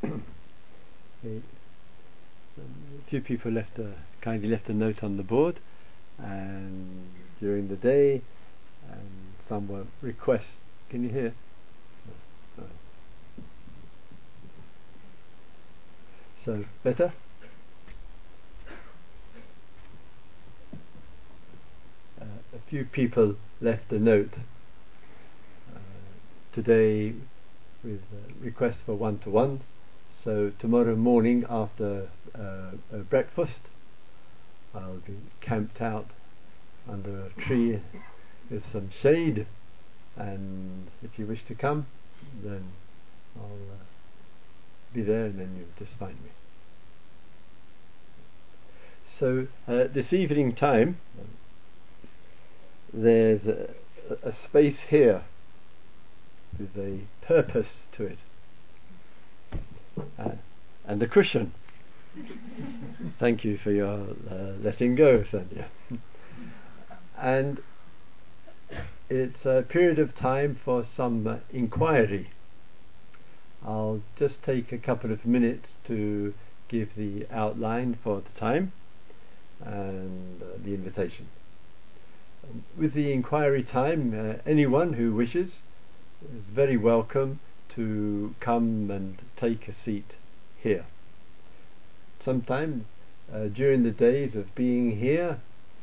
A few people kindly left a note on the board, and during the day, and some were requests. Can you hear? No. So better? A few people left a note today with requests for one-to-ones. So tomorrow morning after breakfast, I'll be camped out under a tree with some shade, and if you wish to come, then I'll be there, and then you'll just find me. So this evening time, there's a space here with a purpose to it, and a cushion. Thank you for your letting go, Sandhya. And it's a period of time for some inquiry. I'll just take a couple of minutes to give the outline for the time and the invitation. With the inquiry time, anyone who wishes is very welcome to come and take a seat here. Sometimes during the days of being here,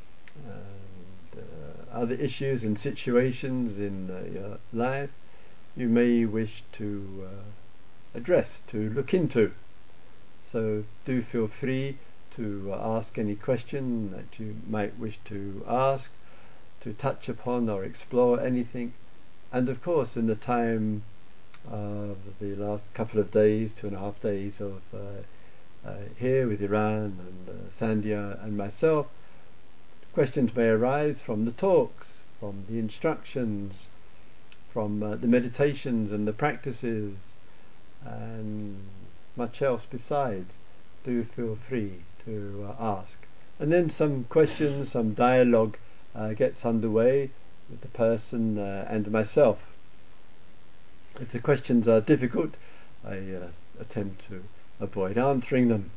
other issues and situations in your life you may wish to address, to look into. So do feel free to ask any question that you might wish to ask, to touch upon or explore anything. And of course, in the time of the last couple of days, 2.5 days of here with Iran and Sandhya and myself, questions may arise from the talks, from the instructions, from the meditations and the practices, and much else besides. Do feel free to ask. And then some questions, some dialogue gets underway with the person and myself. If the questions are difficult, I attempt to avoid answering them,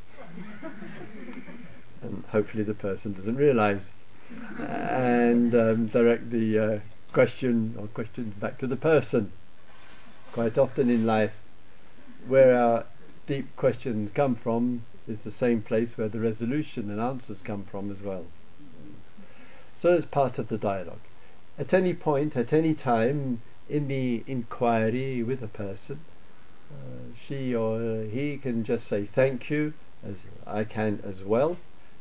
and hopefully the person doesn't realize, and direct the question or questions back to the person. Quite often in life, where our deep questions come from is the same place where the resolution and answers come from as well. So it's part of the dialogue. At any point, at any time in the inquiry with a person, she or he can just say thank you, as I can as well,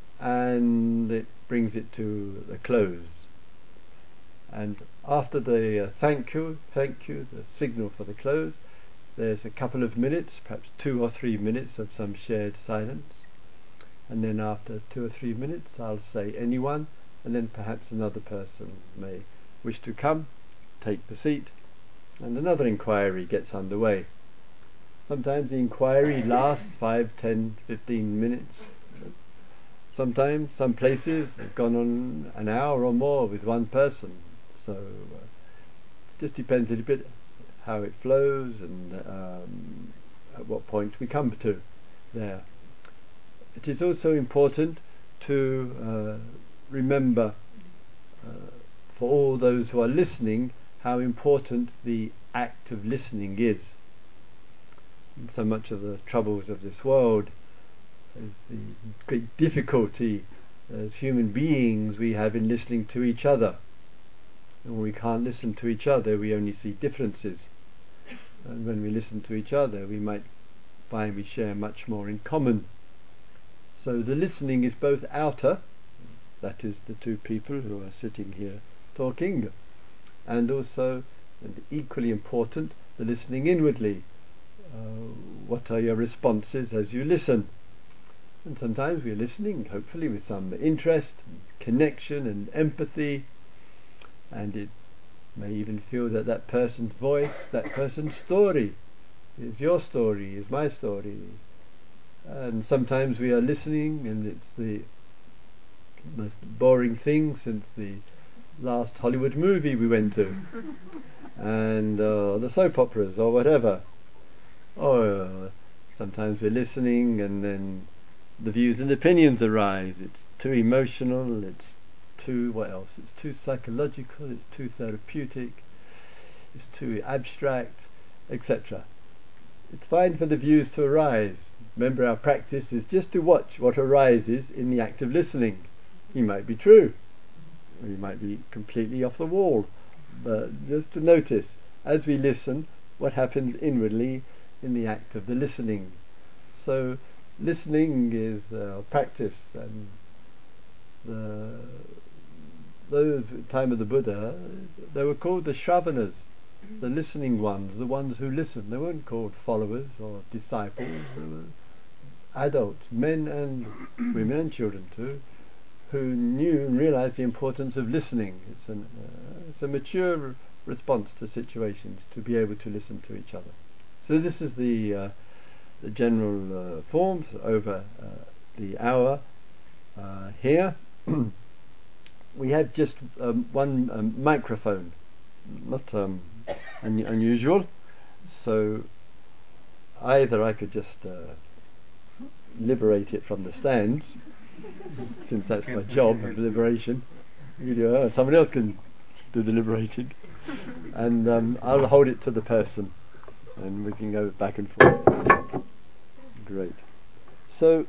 and it brings it to the close. And after the thank you, the signal for the close, there's a couple of minutes, perhaps 2 or 3 minutes of some shared silence, and then after 2 or 3 minutes I'll say anyone, and then perhaps another person may wish to come, take the seat, and another inquiry gets underway. Sometimes the inquiry lasts 5, 10, 15 minutes. Sometimes, some places have gone on an hour or more with one person. So it just depends a little bit how it flows and at what point we come to there. It is also important to remember for all those who are listening how important the act of listening is. And so much of the troubles of this world is the great difficulty as human beings we have in listening to each other. And when we can't listen to each other, we only see differences. And when we listen to each other, we might find we share much more in common. So the listening is both outer, that is the two people who are sitting here talking, and also, and equally important, the listening inwardly. What are your responses as you listen? And sometimes we're listening, hopefully with some interest, and connection and empathy, and it may even feel that that person's voice, that person's story is your story, is my story. And sometimes we are listening and it's the most boring thing since the last Hollywood movie we went to, and the soap operas or whatever, or Sometimes we're listening and then the views and opinions arise. It's too emotional, it's too, what else? It's too psychological, it's too therapeutic, it's too abstract, etc. It's fine for the views to arise. Remember, our practice is just to watch what arises in the act of listening. It might be true, or you might be completely off the wall, but just to notice, as we listen, what happens inwardly in the act of the listening. So listening is practice, and those at the time of the Buddha, they were called the Shravanas, the listening ones, the ones who listened. They weren't called followers or disciples. They were adults, men and women and children too, who knew and realized the importance of listening. It's a mature response to situations, to be able to listen to each other. So this is the general forms over the hour here. We have just one microphone, not unusual, so either I could just liberate it from the stands, since that's my job of liberation. Someone else can do the liberating, and I'll hold it to the person and we can go back and forth. Great. So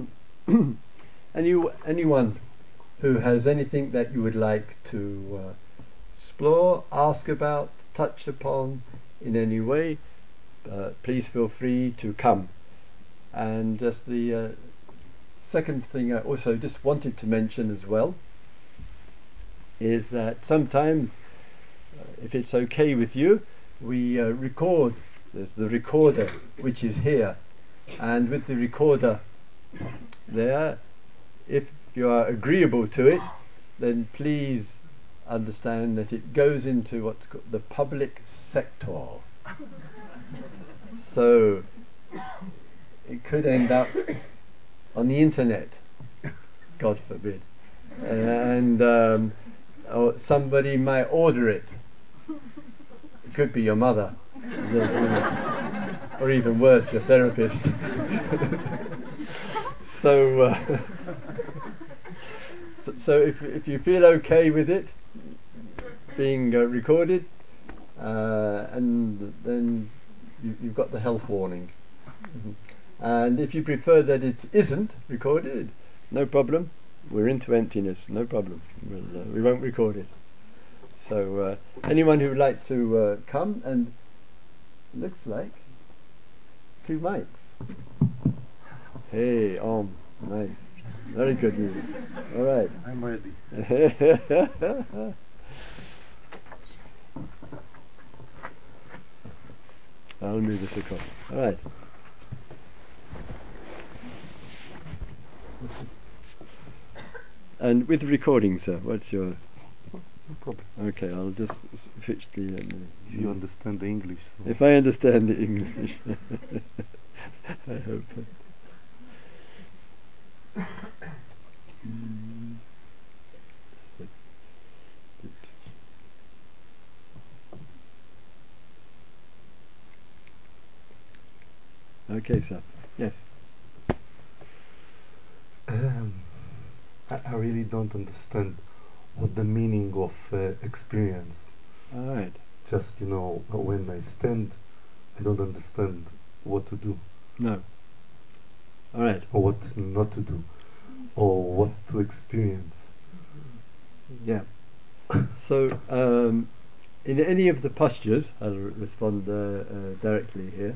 anyone who has anything that you would like to explore, ask about, touch upon in any way, please feel free to come. And just the second thing I also just wanted to mention as well is that sometimes, if it's okay with you, we record. There's the recorder which is here, and with the recorder there, if you are agreeable to it, then please understand that it goes into what's called the public sector. So it could end up on the internet, God forbid, and or somebody might order it. It could be your mother, or even worse, your therapist. So if you feel okay with it being recorded, and then you've got the health warning. And if you prefer that it isn't recorded, no problem. We're into emptiness, no problem. We won't record it. So anyone who would like to come, and it looks like 2 mics. Hey, nice. Very good news. All right. I'm ready. I'll move this across. All right. And with the recording, sir, what's your... No problem. Okay, I'll just switch the... If you understand the English. So. If I understand the English. I hope. Okay, sir. Yes. I really don't understand what the meaning of experience. All right. Just, when I stand, I don't understand what to do. No. All right. Or what not to do. Or what to experience. Yeah. So, in any of the postures, I'll respond directly here.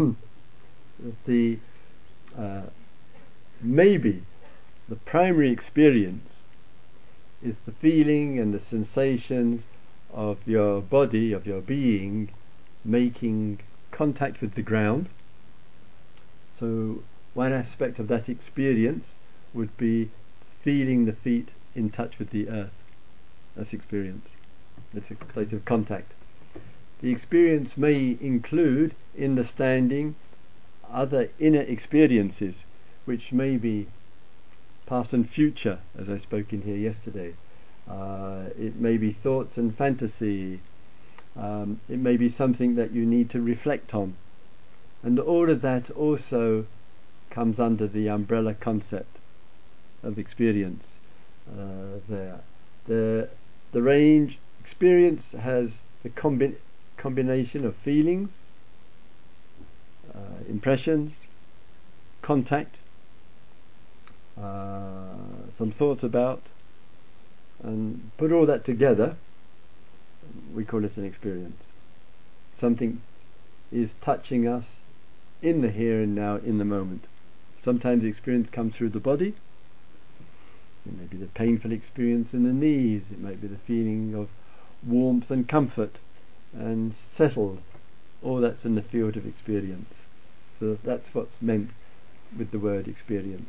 Maybe the primary experience is the feeling and the sensations of your body, of your being, making contact with the ground. So one aspect of that experience would be feeling the feet in touch with the earth. That's experience. That's a place of contact. The experience may include, in the standing, other inner experiences which may be past and future, as I spoke in here yesterday. It may be thoughts and fantasy. It may be something that you need to reflect on. And all of that also comes under the umbrella concept of experience. There, the range experience has the combination of feelings, impressions, contact, some thoughts about, and put all that together, we call it an experience. Something is touching us in the here and now, in the moment. Sometimes the experience comes through the body. It may be the painful experience in the knees. It might be the feeling of warmth and comfort and settled. All that's in the field of experience. So that's what's meant with the word experience.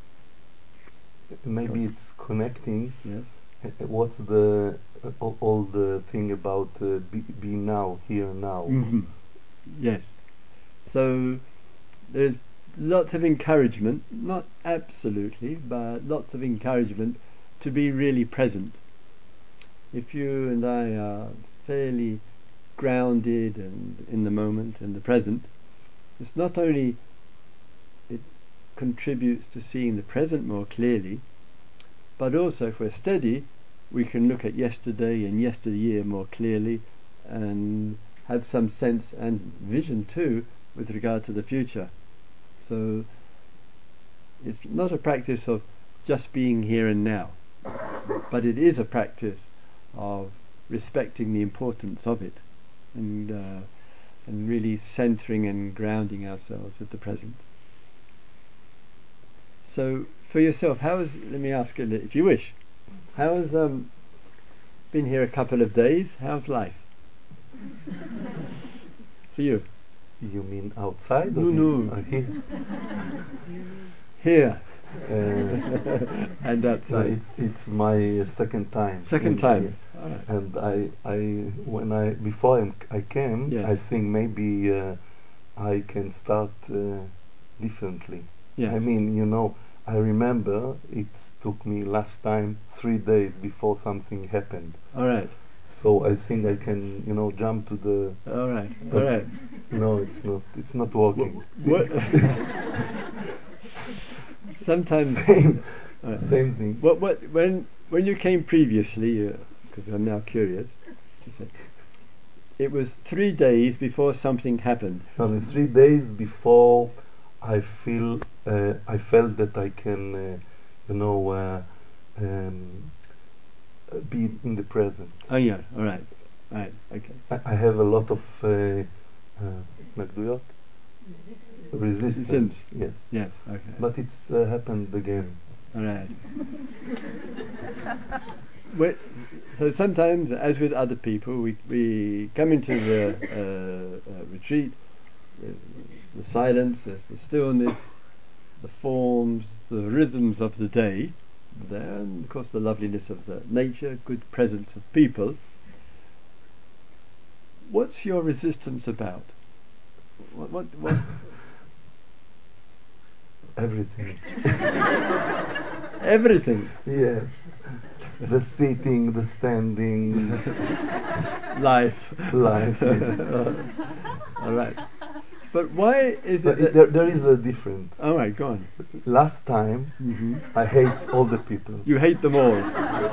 Maybe it's connecting. Yes. What's the all the thing about be now, here and now? Mm-hmm. Yes. So there's lots of encouragement, not absolutely, but lots of encouragement to be really present. If you and I are fairly grounded and in the moment and the present, it's not only it contributes to seeing the present more clearly, but also if we're steady, we can look at yesterday and yesteryear more clearly and have some sense and vision too with regard to the future. So it's not a practice of just being here and now, but it is a practice of respecting the importance of it and really centering and grounding ourselves with the present. So for yourself, let me ask you, if you wish, how's been here a couple of days, how's life for you? You mean outside or No. here? Here and No, outside. it's my second time. Second time. All right. And before I came, Yes. I think maybe I can start differently. Yes. I mean, I remember it took me last time 3 days before something happened. All right. So I think I can, jump to the. All right. All But right. no, it's not. It's not working. What? Sometimes. Same, All right. same thing. When you came previously, because I'm now curious, it was 3 days before something happened. No, 3 days before I felt that I can, be in the present. Oh yeah. All right. Right. Okay. I have a lot of התנגדויות? Resistance. Yes. Yes. Okay. But it's happened again. All right. So sometimes, as with other people, we come into the retreat, the silence, the stillness, the forms, the rhythms of the day there, and of course the loveliness of the nature, good presence of people. What's your resistance about? What? Everything. Everything. Yes. The sitting, the standing. Life. Life. Yes. All right. But why is But it that... there is a difference. All right, go on. Last time, I hate all the people. You hate them all.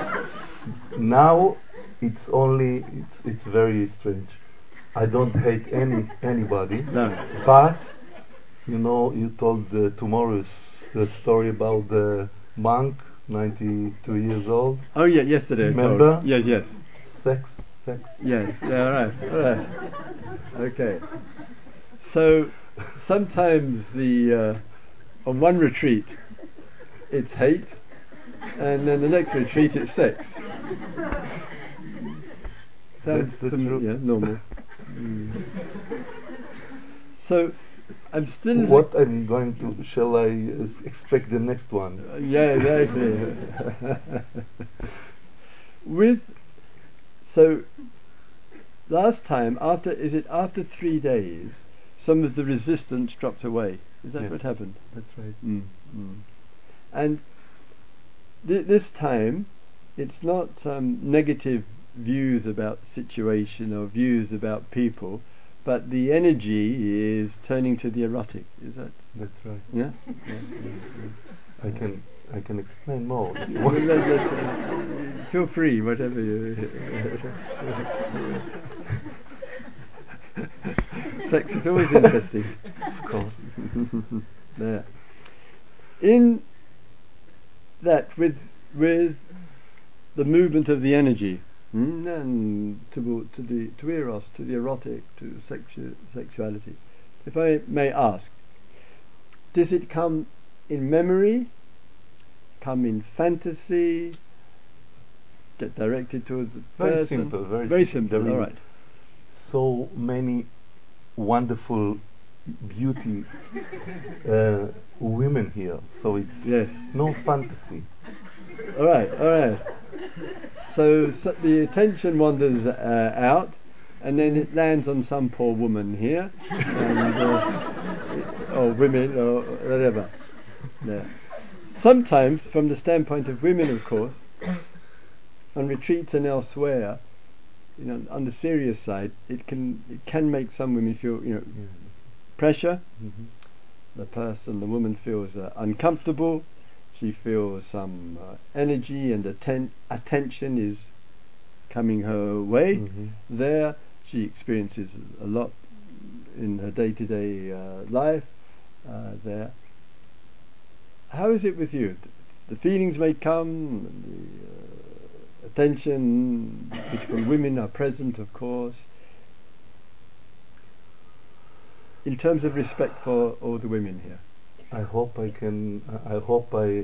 Now, it's very strange. I don't hate anybody. No. But, you told tomorrow's the story about the monk, 92 years old. Oh yeah, yesterday. Remember? I told. Yes. Sex. Yes. Yeah. All right. Okay. So sometimes on one retreat it's hate, and then the next retreat it's sex. Sounds That's the truth. Yeah, normal. So I'm still. What I'm going to? Shall I expect the next one? Yeah, exactly. So last time, after 3 days, some of the resistance dropped away. Is that Yes, what happened? That's right. And this time, it's not negative views about the situation or views about people, but the energy is turning to the erotic. Is that? That's right. Yeah. I can explain more. Feel free, whatever you. Sex is always interesting. Of course. There. In that, with the movement of the energy, and to eros, to the erotic, to sexuality. If I may ask, does it come in memory, come in fantasy, get directed towards a Very person? simple. Very simple. There All is right. so many wonderful beauty women here, so it's Yes. no fantasy. All right. All right. So the attention wanders out, and then it lands on some poor woman here, and, or women, or whatever. Yeah. Sometimes, from the standpoint of women, of course, on retreats and elsewhere, on the serious side, it can make some women feel, pressure. Mm-hmm. The woman feels uncomfortable. She feels some energy and attention is coming her way. Mm-hmm. There, she experiences a lot in her day-to-day life. There. How is it with you? The feelings may come, the attention from women are present, of course. In terms of respect for all the women here. I hope I can. I hope I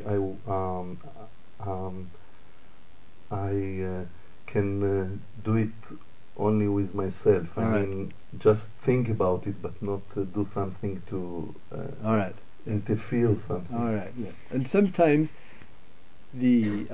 can do it only with myself. All I right. mean, just think about it, but not do something to All right. interfere something. All right. Yeah. And sometimes the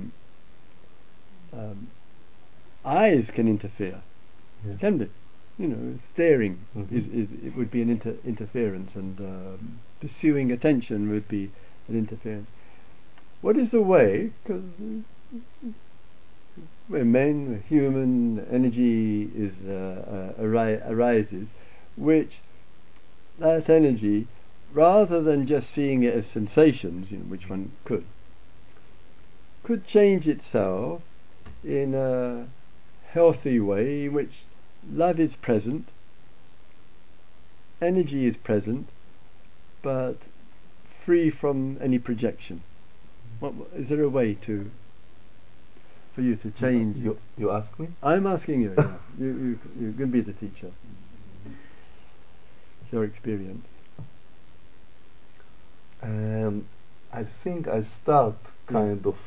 eyes can interfere. Yeah. Can they? Staring Mm-hmm. it would be an interference, and pursuing attention would be an interference. What is the way? Because we're men, we're human. Energy arises, which that energy, rather than just seeing it as sensations, which one could change itself in a healthy way, in which love is present, energy is present, but free from any projection. Is there a way for you to change? You ask me? I'm asking you. Yeah. You can be the teacher. It's your experience. I think I start kind of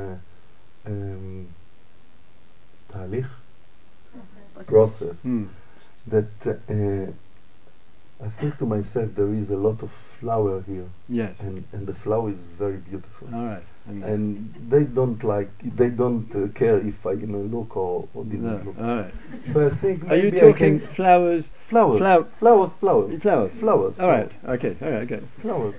תהליך, process that I think to myself there is a lot of flower here. Yes. And the flower is very beautiful. All right. And they don't care if I look or didn't look. All right. So I think Are you maybe talking flowers? Flowers. Flowers. Flowers. All right. Okay. All right. Okay. Flowers.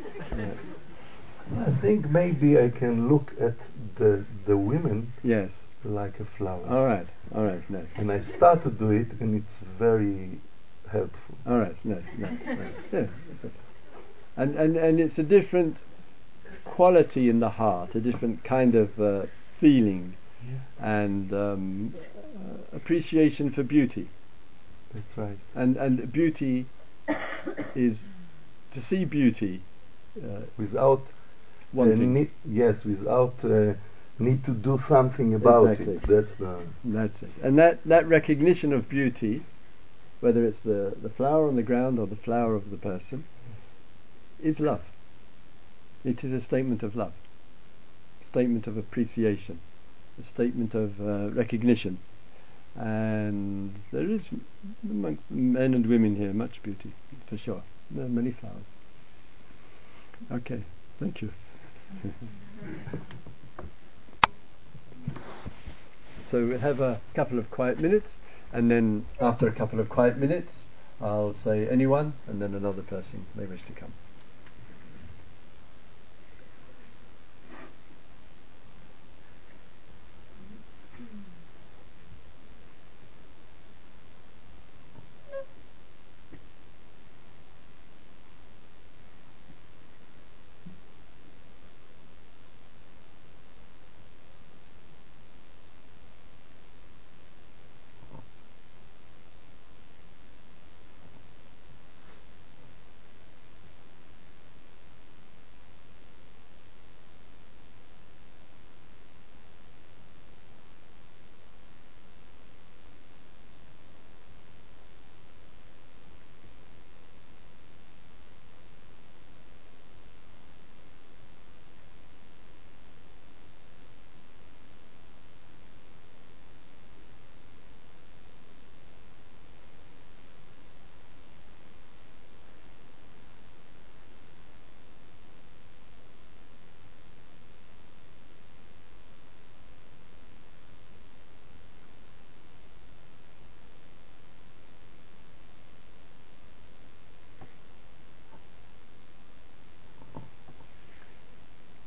I think maybe I can look at the women. Yes. Like a flower. All right. No. And I start to do it, and it's very helpful. All right. No. Yeah. And it's a different quality in the heart, a different kind of feeling, and appreciation for beauty. That's right. And beauty is to see beauty without wanting. without need to do something about Exactly. it. That's it. And that recognition of beauty, whether it's the flower on the ground or the flower of the person, is love. It is a statement of love, a statement of appreciation, a statement of recognition. And there is amongst men and women here much beauty, for sure. There are many flowers. Okay, thank you. So we'll have a couple of quiet minutes, and then after a couple of quiet minutes I'll say anyone, and then another person may wish to come.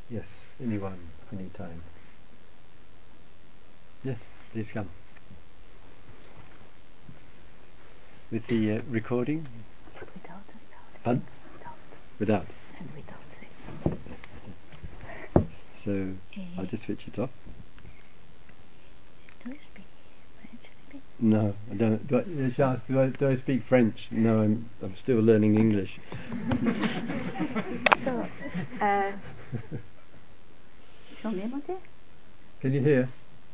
Yes, anyone, anytime. Yes, please come. With the recording? Without. Pardon? Without. And without sex. So I'll just switch it off. Do you speak French maybe? No, I don't. Do I speak French? No, I'm still learning English. So, j'en ai monté? Can you hear?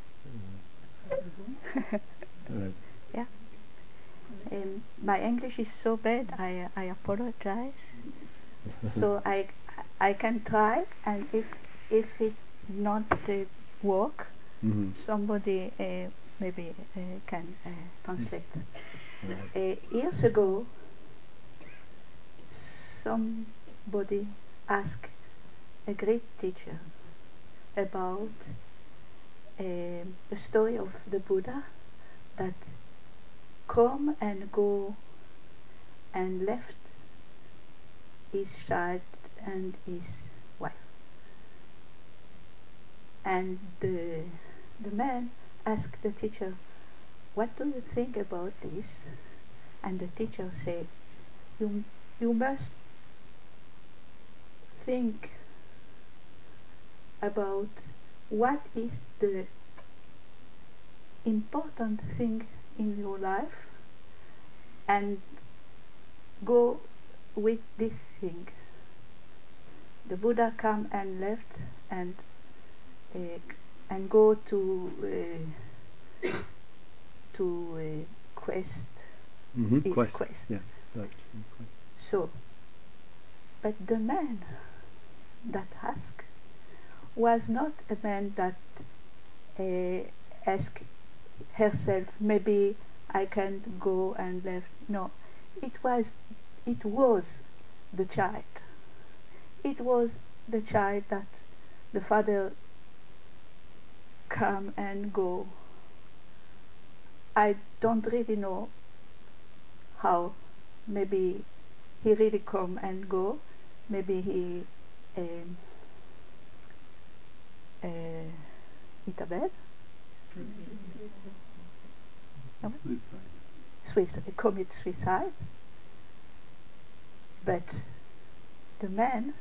Right. Yeah. My English is so bad. I apologize. So I can try, and if it not work, Mm-hmm. somebody maybe can translate. Right. Years ago, somebody asked a great teacher about the story of the Buddha that come and go and left his child and his wife. And the man asked the teacher, "What do you think about this?" And the teacher said, you must think about what is the important thing in your life and go with this thing. The Buddha come and left and go to quest. Mm-hmm. His Quest. quest. Yeah. Search. Quest. So, but the man that asked was not a man that asked herself, maybe I can go and left. No, it was the child. It was the child that the father come and go. I don't really know how. Maybe he really come and go. Maybe he hit a bed. No? Commit suicide. But the man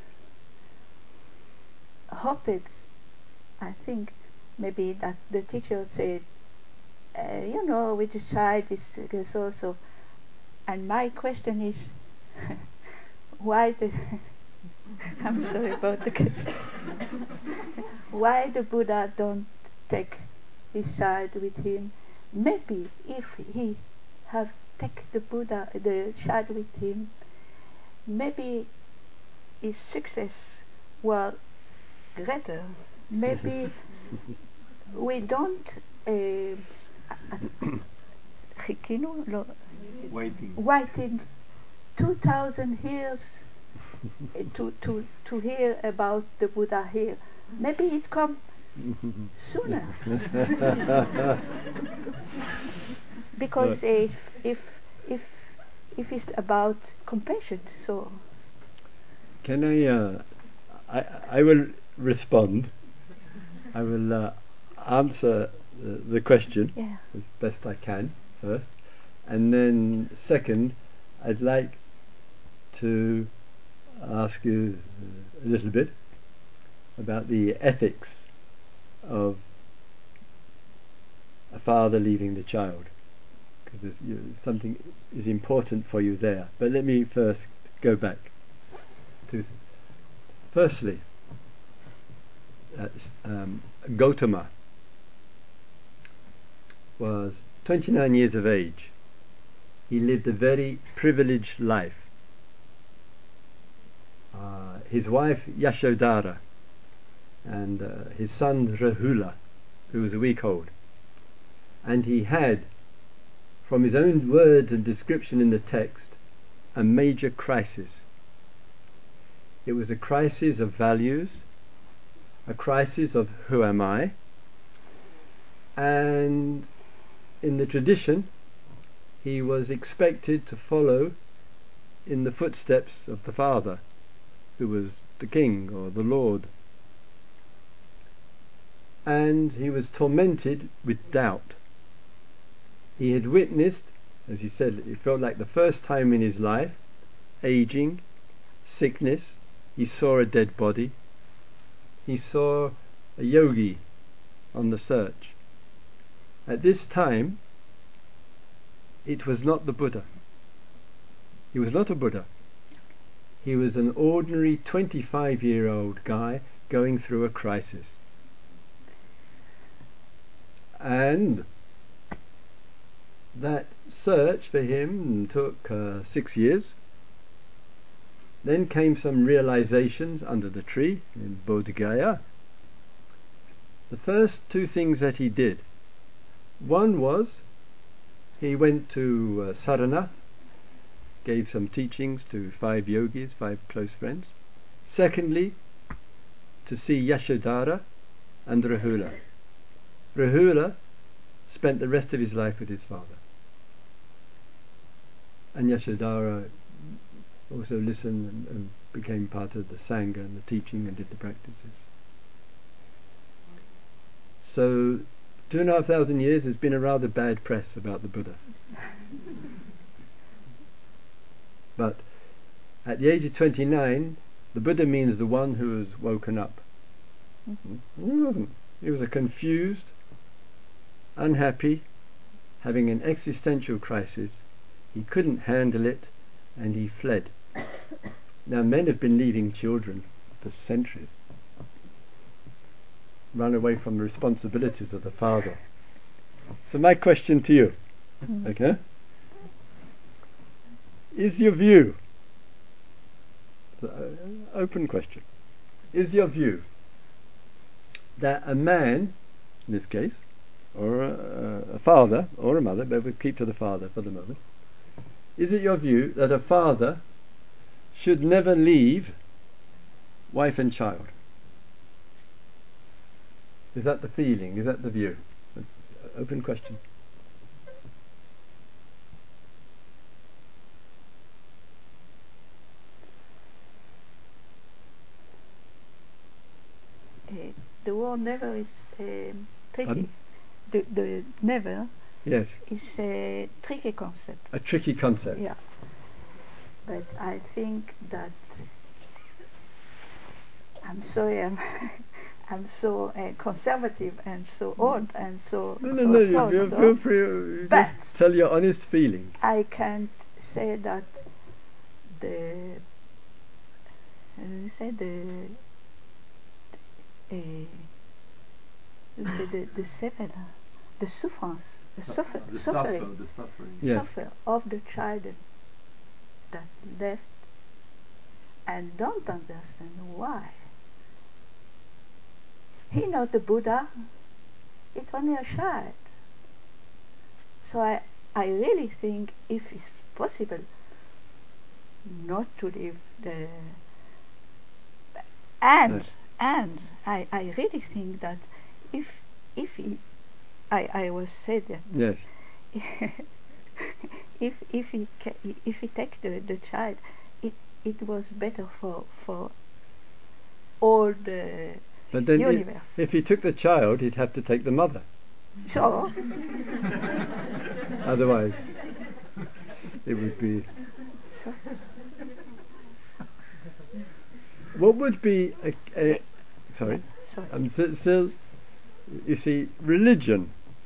hoped, I think, maybe that the teacher said, with the child is also. And my question is, why the I'm sorry about the question. Why the Buddha don't take his child with him? Maybe if he have take the child with him, maybe his success was greater. Maybe we don't waiting 2,000 years to hear about the Buddha here. Maybe it come sooner. Because if it's about compassion, so Can I will respond. I will answer the question as best I can first, and then second, I'd like to ask you a little bit about the ethics of a father leaving the child, because something is important for you there. But let me first go back to firstly Gautama was 29 years of age. He lived a very privileged life. His wife Yashodhara and his son Rahula, who was a week old. And he had, from his own words and description in the text, a major crisis. It was a crisis of values, a crisis of who am I, and in the tradition he was expected to follow in the footsteps of the father, who was the king or the lord, and he was tormented with doubt. He had witnessed, as he said, it felt like the first time in his life, aging, sickness. He saw a dead body. He saw a yogi on the search. At this time, it was not the Buddha. He was not a Buddha. He was an ordinary 25-year-old guy going through a crisis. And that search for him took 6 years. Then came some realizations under the tree in Bodh Gaya. The first two things that he did, one was he went to Saranath, gave some teachings to 5 yogis, 5 close friends. Secondly, to see Yashodhara and Rahula. Rahula spent the rest of his life with his father, and Yashodhara also listened and became part of the Sangha and the teaching and did the practices. So 2,500 years has been a rather bad press about the Buddha. But at the age of 29, the Buddha means the one who has woken up. He wasn't. He was a confused, unhappy, having an existential crisis. He couldn't handle it, and he fled. Now, men have been leaving children for centuries, run away from the responsibilities of the father. So my question to you, okay, is your view, open question, is your view that a man, in this case, or a father or a mother, but we'll keep to the father for the moment, is it your view that a father should never leave wife and child? Is that the feeling? Is that the view? Open question. The word never is tricky. Pardon? The never, Yes. is a tricky concept. A tricky concept. Yeah. But I think that I'm sorry, I'm so conservative and so old and so. No, you feel free. But Just tell your honest feeling. I can't say that the the seven, the souffrance, the suffering Yes. suffer of the child that left and don't understand why. He not the Buddha, it's only a child. So I really think if it's possible not to leave the and I really think that if he, I was said that Yes. if he take the child, it was better for all the But then universe. if he took the child, he'd have to take the mother. So Otherwise, it would be... What would be sorry? sorry. So, you see, religion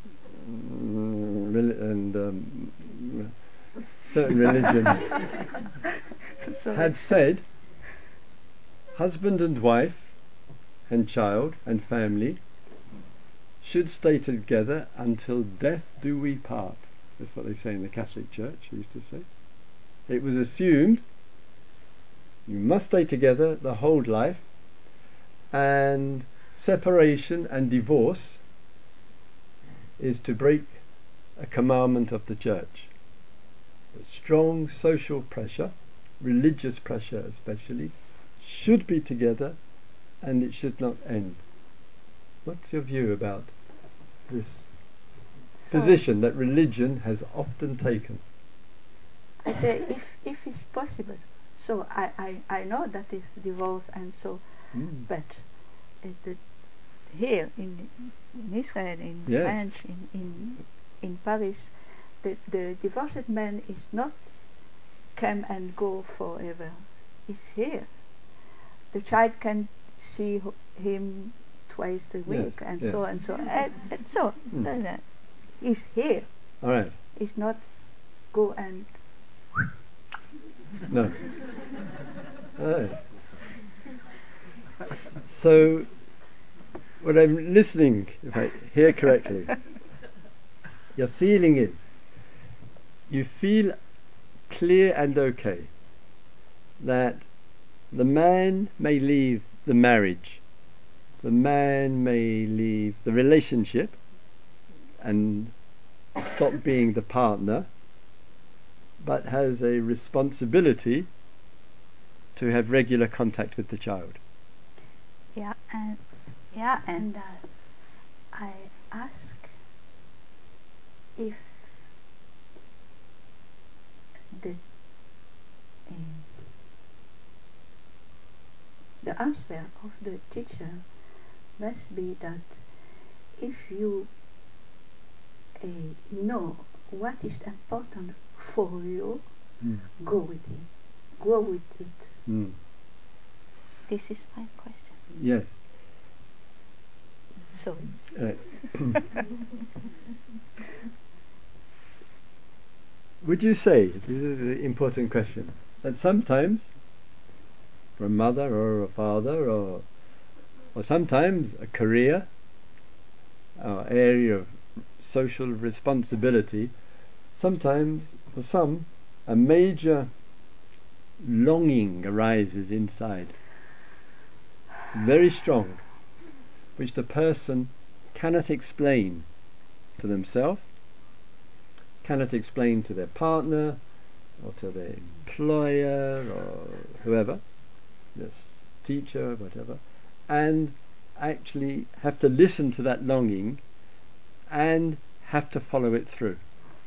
and certain religions Sorry. had said husband and wife and child and family should stay together until death do we part. That's what they say in the Catholic Church, they used to say. It was assumed you must stay together the whole life, and separation and divorce is to break a commandment of the Church. Strong social pressure, religious pressure especially, should be together, and it should not end. What's your view about this position that religion has often taken? I say if it's possible. So I know that it's divorce and so, but here in Israel, in Yes. French, in Paris, the divorced man is not come and go forever. He's here. The child can see him twice a week, and yes. so and so and so. He's here. All right. He's not go and No. All right. So, what I'm listening, if I hear correctly, your feeling is you feel clear and okay that the man may leave the marriage, the man may leave the relationship and stop being the partner, but has a responsibility to have regular contact with the child. And I ask if the answer of the teacher must be that if you know what is important for you, go with it. Go with it. This is my question. Yes. Sorry. Would you say, this is an important question, that sometimes for a mother or a father or sometimes a career or area of social responsibility, sometimes for some a major longing arises inside, very strong, which the person cannot explain to themselves, cannot explain to their partner or to their employer or whoever, this teacher, whatever, and actually have to listen to that longing and have to follow it through.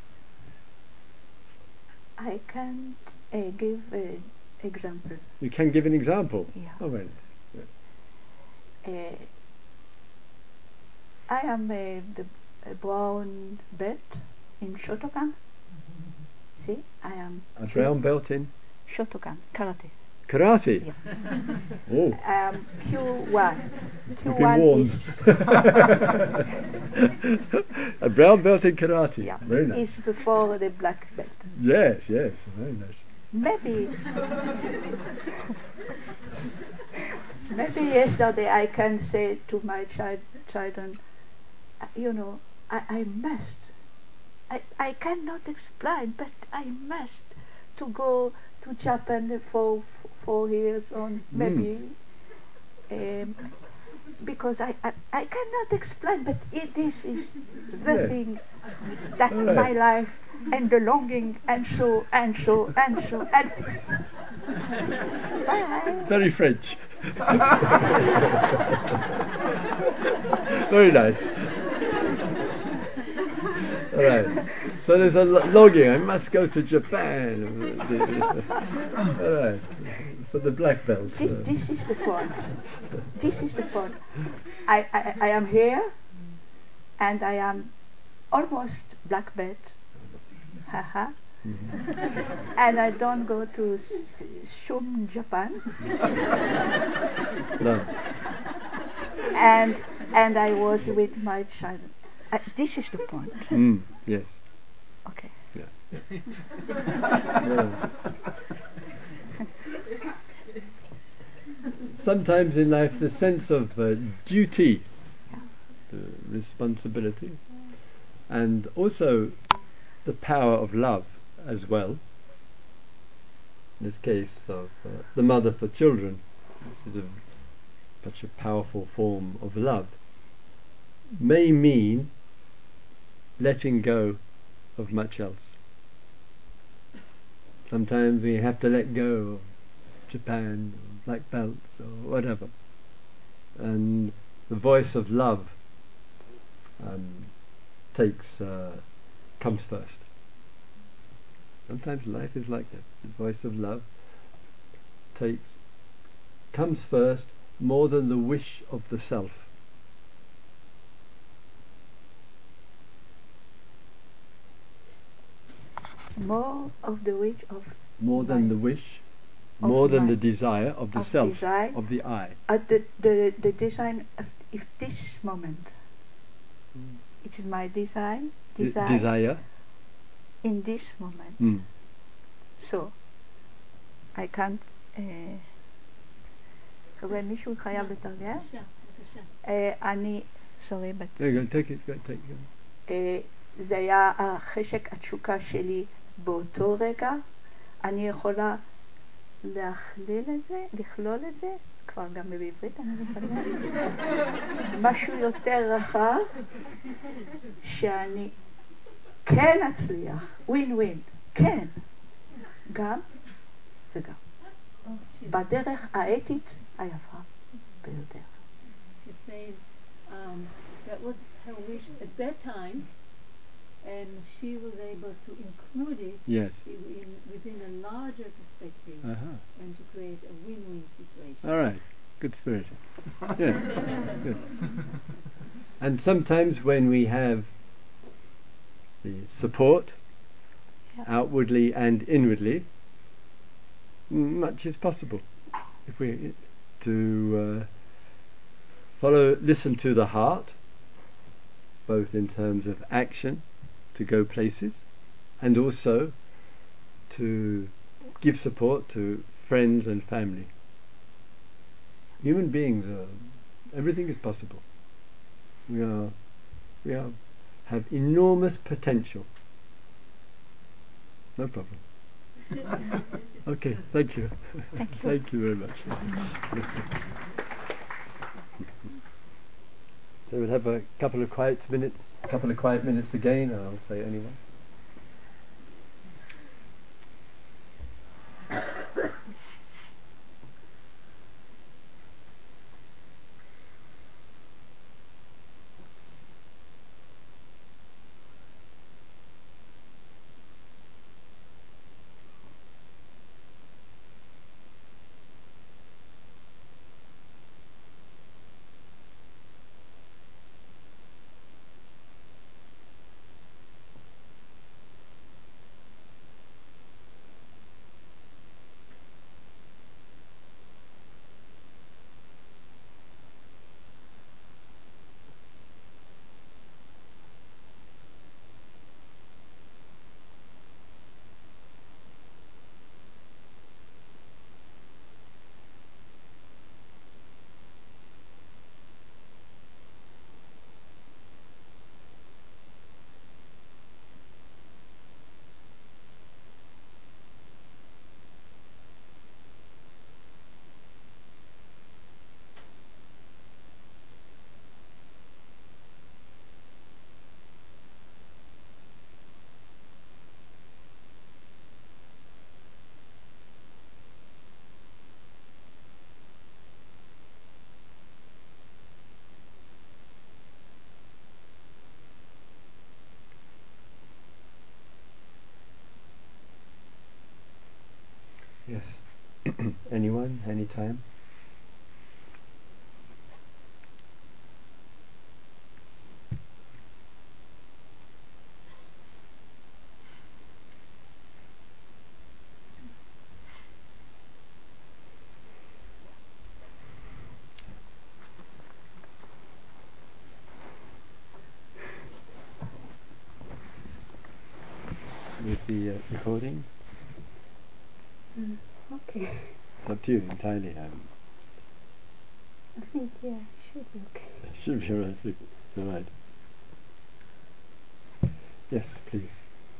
I can give an example. You can give an example? Yeah. Oh, well. I am the brown belt in Shotokan. See, I am A brown belt in Shotokan, karate. karate? Yeah. Oh. Q1. You've been warned. A brown belt in karate. Yeah. Very nice. It's before the black belt. Yes, very nice. Maybe yesterday I can say to my children, you know, I must. I cannot explain, but I must to go to Japan for 4 years on maybe. Because I cannot explain, but this is the thing that my life and the longing and so. Very French. Very nice. All right. So there's a longing. I must go to Japan. All right. For the black belt. This is the point. This is the point. I am here, and I am almost black belt. Haha. And I don't go to Shum, Japan. No. And I was with my child. This is the point. Yes. Okay. Yeah. Sometimes in life the sense of duty, responsibility, and also the power of love as well. In this case of the mother for children, which is such a powerful form of love, may mean letting go of much else. Sometimes we have to let go of Japan, or black belts, or whatever, and the voice of love comes first. Sometimes life is like that. The voice of love comes first more than the wish of the self. more of the wish of more than mind. the wish, Of more than the mind. desire of the Of self, desire. of the I. The design of if this moment. It is my design. Desire. In this moment. Mm. So, I can't... חבר'ה, מישהו חייב לתרגם? אני... sorry, but... There you go, take it. זה היה החשק התשוקה שלי באותו רגע. אני יכולה לכלול את זה, כבר גם בעברית אני מתכוונת, משהו יותר רחב, שאני כן אצליח, ווין ווין, כן, גם וגם. בדרך האתית היפה ביותר. She says that was her wish at that time, and she was able to include it within a larger perspective and to create a win-win situation. All right, good spirit. Yeah, good. And sometimes when we have the support, outwardly and inwardly, much is possible. If we listen to the heart, both in terms of action to go places, and also to give support to friends and family. Human beings everything is possible. We have enormous potential. No problem. Okay, thank you. Thank you very much. So we'll have a couple of quiet minutes again, and I'll say anyone. Yes. Anyone? Anytime? With the recording? Okay. It's up to you entirely. I think, should be okay. Should be all right. Yes, please.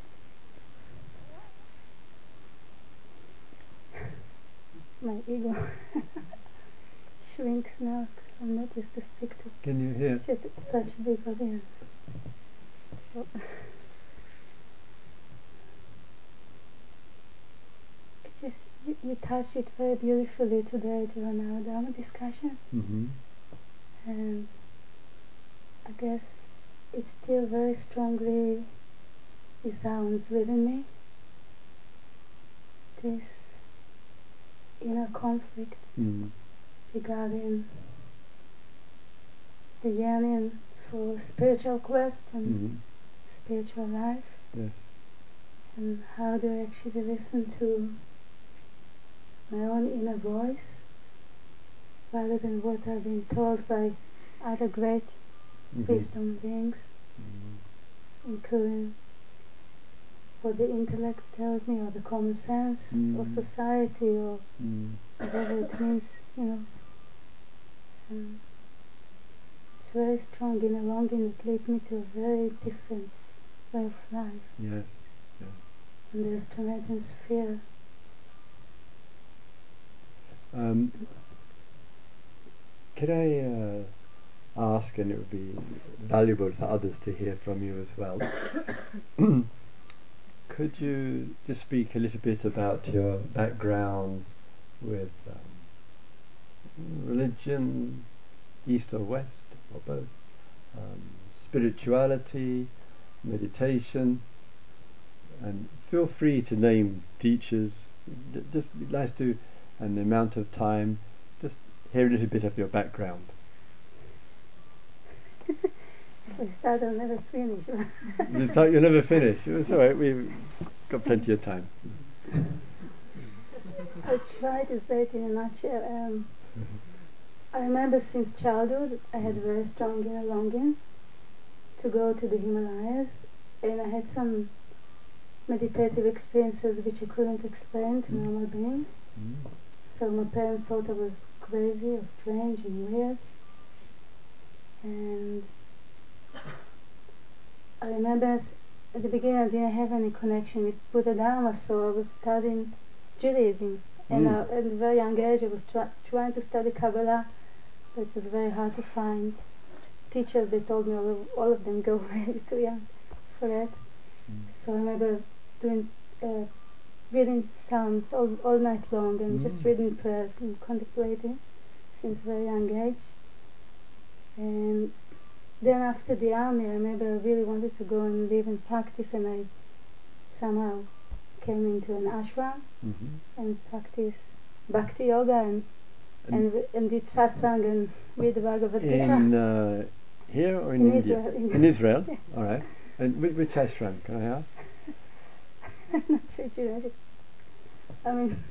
My ego shrinks now because I'm not used to speak to Can you hear? such a big audience. So you touched it very beautifully today during our Dharma discussion. Mm-hmm. And I guess it still very strongly resounds within me. This inner conflict regarding the yearning for spiritual quest and spiritual life. Yes. And how do I actually listen to my own inner voice rather than what I've been told by other great wisdom beings, including what the intellect tells me, or the common sense, or society, or whatever it means, you know. It's very strong inner longing that leads me to a very different way of life. Yes, yes. And there's tremendous fear. Could I ask, and it would be valuable for others to hear from you as well, could you just speak a little bit about your background with religion, East or West, or both, spirituality, meditation, and feel free to name teachers, just nice to, and the amount of time, just hear a little bit of your background. If we start, I'll never finish. You'll never finish. It's alright, we've got plenty of time. I'll try to say it in a nutshell. I remember since childhood I had a very strong inner longing to go to the Himalayas, and I had some meditative experiences which I couldn't explain to normal beings. So my parents thought I was crazy or strange and weird. And I remember at the beginning I didn't have any connection with Buddha Dharma, so I was studying Judaism. And at a very young age I was trying to study Kabbalah, but it was very hard to find teachers. They told me all of them go way too young for that. So I remember doing reading Psalms all night long and just reading prayers and contemplating since a very young age. And then after the army, I remember I really wanted to go and live and practice, and I somehow came into an ashram and practiced bhakti yoga and did satsang and read the Bhagavad Gita. In here or in India? Israel. In Israel? All right. And which ashram, can I ask? I'm not sure, Judah. I mean,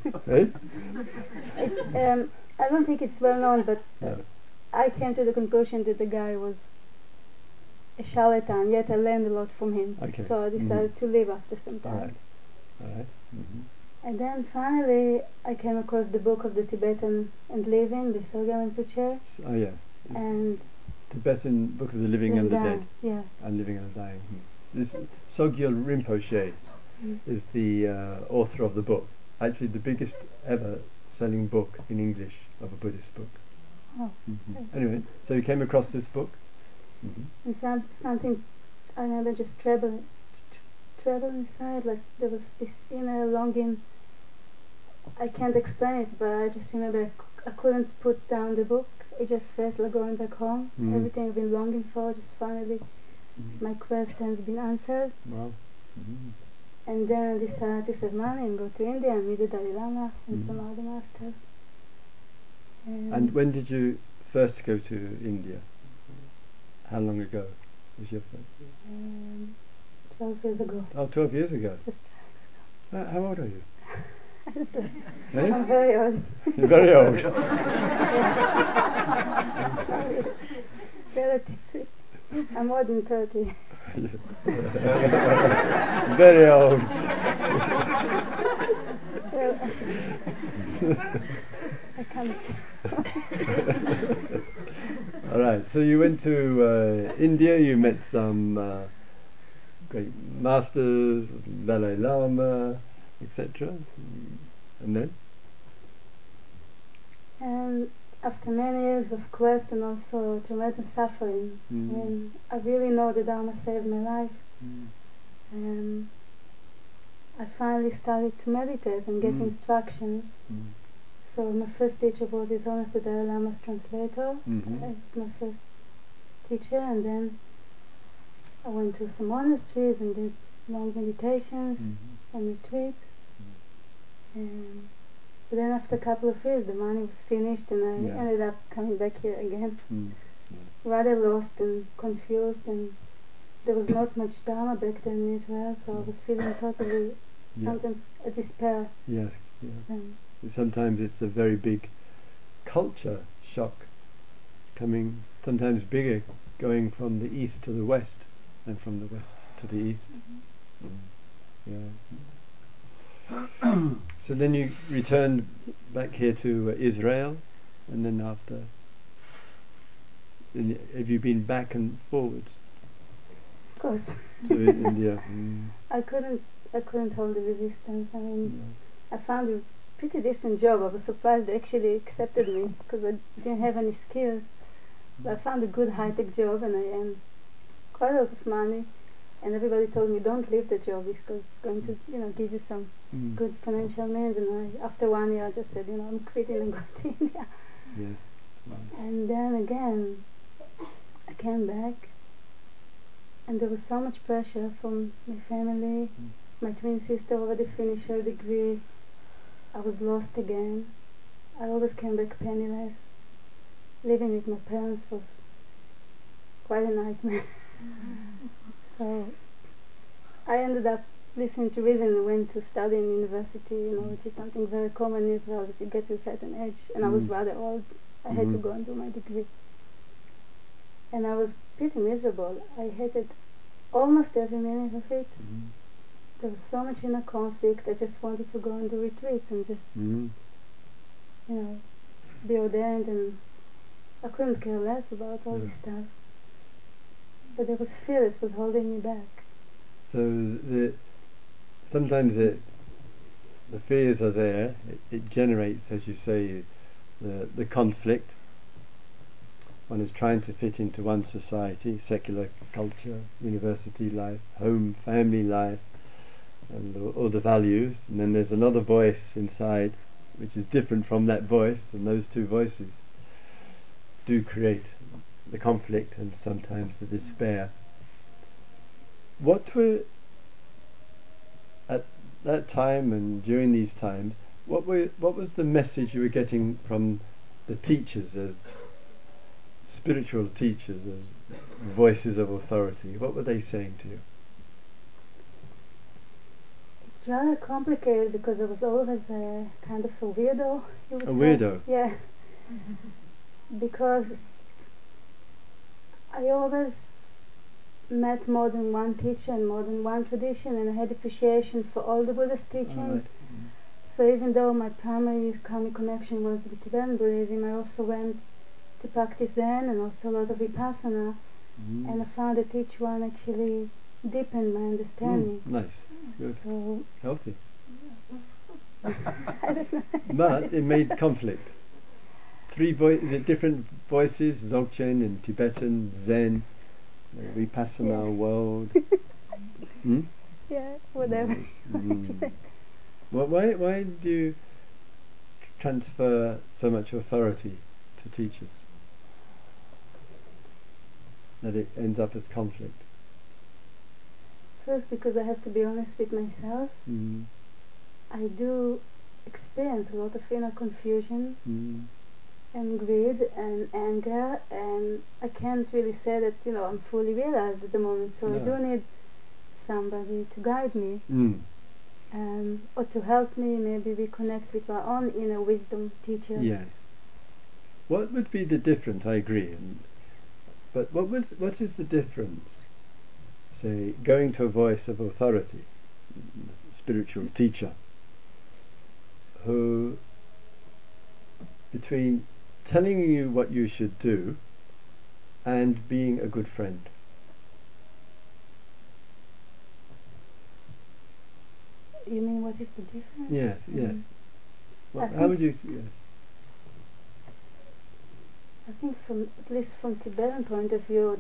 I don't think it's well known, but I came to the conclusion that the guy was a charlatan, yet I learned a lot from him. Okay. So I decided to leave after some time. All right. And then finally I came across the book of the Tibetan and Living by Sogyal Rinpoche. Oh yeah. And Tibetan Book of the Living and the Dead. Yeah. And Living and the Dying. This Sogyal Rinpoche is the author of the book. Actually the biggest ever selling book in English of a Buddhist book. Oh. Anyway, so you came across this book? And something I remember just traveling inside, like there was this inner longing. I can't explain it, but I just remember I couldn't put down the book. It just felt like going back home. Everything I've been longing for, just finally my quest has been answered. Wow. And then I decided to save money and go to India and meet the Dalai Lama and some other masters. And when did you first go to India? How long ago was your first? 12 years ago. Oh, 12 years ago. Just 12 years ago. How old are you? I'm very old. You're very old. Relatively. I'm more than 30. Very old. I can't. All right. So you went to India. You met some great masters, Dalai Lama, etc. And then? And after many years of quest and also tremendous suffering, I mean, I really know the Dharma saved my life. And I finally started to meditate and get instruction. So my first teacher was His Holiness the Dalai Lama's translator. It's my first teacher, and then I went to some monasteries and did long meditations and retreats. But then after a couple of years the money was finished and I ended up coming back here again. Rather lost and confused and there was not much Dharma back then in Israel, so I was feeling totally sometimes a despair. Yeah. Sometimes it's a very big culture shock, coming sometimes bigger, going from the east to the west than from the west to the east. So then you returned back here to Israel, and then after, have you been back and forwards? Of course. To India. I couldn't hold the resistance. I mean, I found a pretty decent job. I was surprised they actually accepted me because I didn't have any skills. But I found a good high-tech job, and I earned quite a lot of money. And everybody told me, don't leave the job because it's going to, give you some good financial means. And after 1 year, I just said, I'm quitting and going to India. And then again, I came back, and there was so much pressure from my family. My twin sister already finished her degree. I was lost again. I always came back penniless. Living with my parents was quite a nightmare. So I ended up listening to reason and went to study in university, which is something very common in Israel, that you get to a certain age. And I was rather old. I had to go and do my degree. And I was pretty miserable. I hated almost every minute of it. There was so much inner conflict. I just wanted to go and do retreats and just, be ordained, and I couldn't care less about all this stuff. But there was fear that was holding me back. So sometimes the fears are there. It generates, as you say, the conflict. One is trying to fit into one society, secular culture, university life, home, family life, and all the values. And then there's another voice inside which is different from that voice, and those two voices do create the conflict and sometimes the despair. What were, at that time and during these times, what was the message you were getting from the teachers, as spiritual teachers, as voices of authority? What were they saying to you? It's rather complicated because I was always kind of a weirdo. You would say. Weirdo? Yeah. Because I always met more than one teacher and more than one tradition, and I had appreciation for all the Buddhist teachings. So even though my primary karmic connection was with Tibetan Buddhism, I also went to practice Zen and also a lot of Vipassana, and I found that each one actually deepened my understanding. Nice, good, so healthy. I don't know. But it made conflict. Is it different voices? Dzogchen in Tibetan, Zen, Vipassana world. Yeah, whatever. Why do you transfer so much authority to teachers that it ends up as conflict? First, because I have to be honest with myself. I do experience a lot of inner confusion and greed and anger, and I can't really say that I'm fully realized at the moment, so I do need somebody to guide me or to help me maybe reconnect with my own inner wisdom teacher. Yes. What would be the difference? I agree, but what is the difference, say, going to a voice of authority, spiritual teacher, who, between telling you what you should do and being a good friend? You mean what is the difference? Yes. How would you? Yes. I think at least from Tibetan point of view,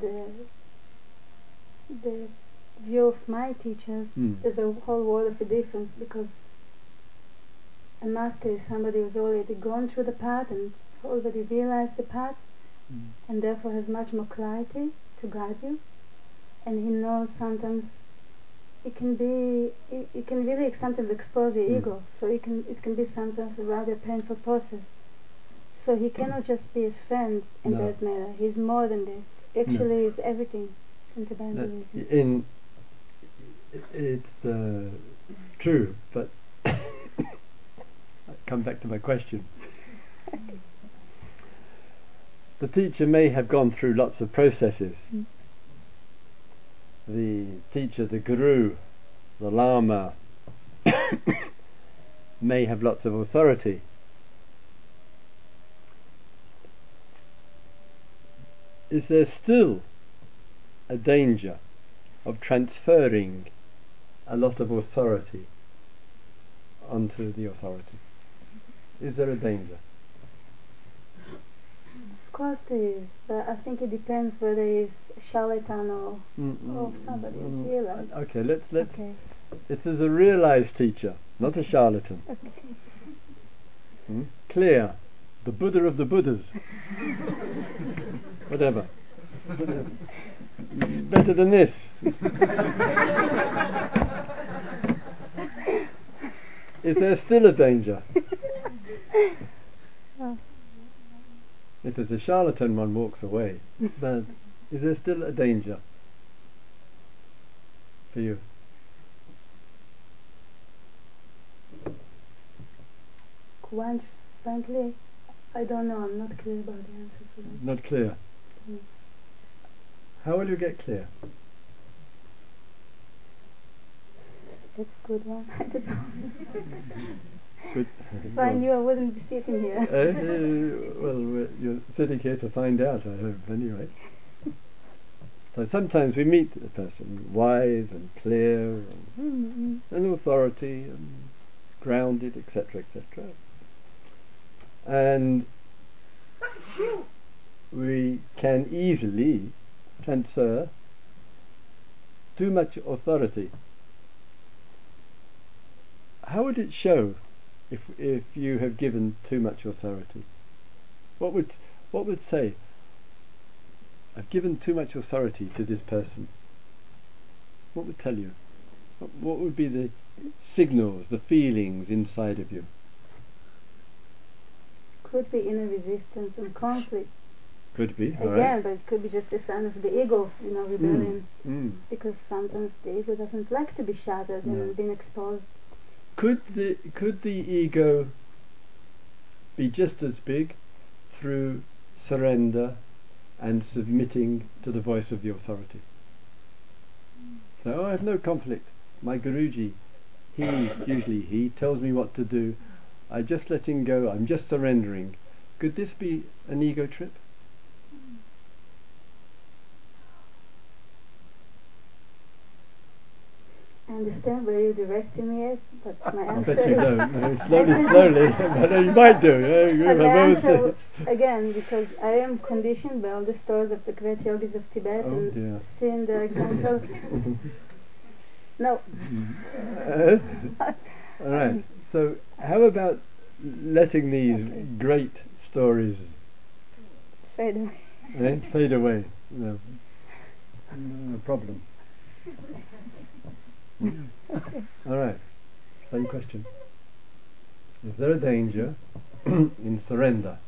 the view of my teachers, there's a whole world of a difference, because a master is somebody who's already gone through the path and already realized the path, and therefore has much more clarity to guide you, and he knows sometimes it can really sometimes expose your ego, so it can be sometimes a rather painful process. So he cannot just be a friend in that matter. He's more than that. Actually, he's everything. It's true, but I come back to my question. The teacher may have gone through lots of processes. The teacher, the guru, the lama may have lots of authority. Is there still a danger of transferring a lot of authority onto the authority? Is there a danger? Of course there is, but I think it depends whether it's charlatan or somebody who's realized. Okay, let's. Okay. It is a realized teacher, not a charlatan. Clear, the Buddha of the Buddhas. Whatever. Better than this. Is there still a danger? If it's a charlatan, one walks away. But is there still a danger for you? Quite frankly, I don't know. I'm not clear about the answer for that. Not clear? How will you get clear? That's a good one. I don't know. Good. If I knew, I wouldn't be sitting here. Well, you're sitting here to find out, I hope, anyway. So sometimes we meet a person wise and clear and authority and grounded, etc., etc. And we can easily transfer too much authority. How would it show if you have given too much authority? What would say, I've given too much authority to this person? What would tell you? What would be the signals, the feelings inside of you? Could be inner resistance and conflict. Could be. Again, right. But it could be just a sign of the ego, rebellion. Because sometimes the ego doesn't like to be shattered and being exposed. Could the ego be just as big through surrender and submitting to the voice of the authority? So, I have no conflict. My Guruji, he tells me what to do. I just let him go. I'm just surrendering. Could this be an ego trip? I understand where you're directing me at, but my answer I bet you don't. No, slowly, but you might do. My answer, again, because I am conditioned by all the stories of the great yogis of Tibet and seeing their example. No. All right. So, how about letting these great stories fade away? Fade away. No problem. All right. Same question. Is there a danger in surrender?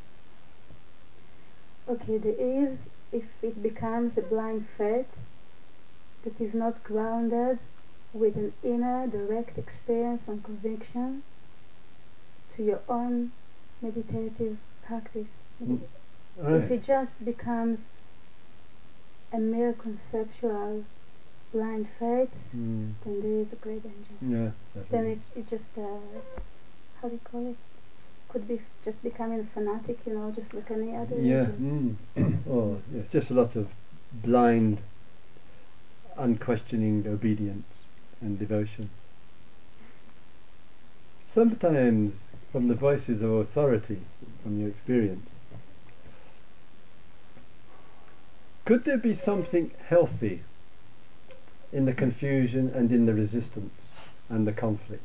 Okay, there is if it becomes a blind faith that is not grounded with an inner direct experience and conviction to your own meditative practice. Right. If it just becomes a mere conceptual blind faith, then there is a great danger. Yeah, definitely. Then it's just how do you call it? Could be just becoming a fanatic, just like any other religion. Oh, it's just a lot of blind, unquestioning obedience and devotion. Sometimes, from the voices of authority, from your experience, could there be something healthy in the confusion and in the resistance and the conflict?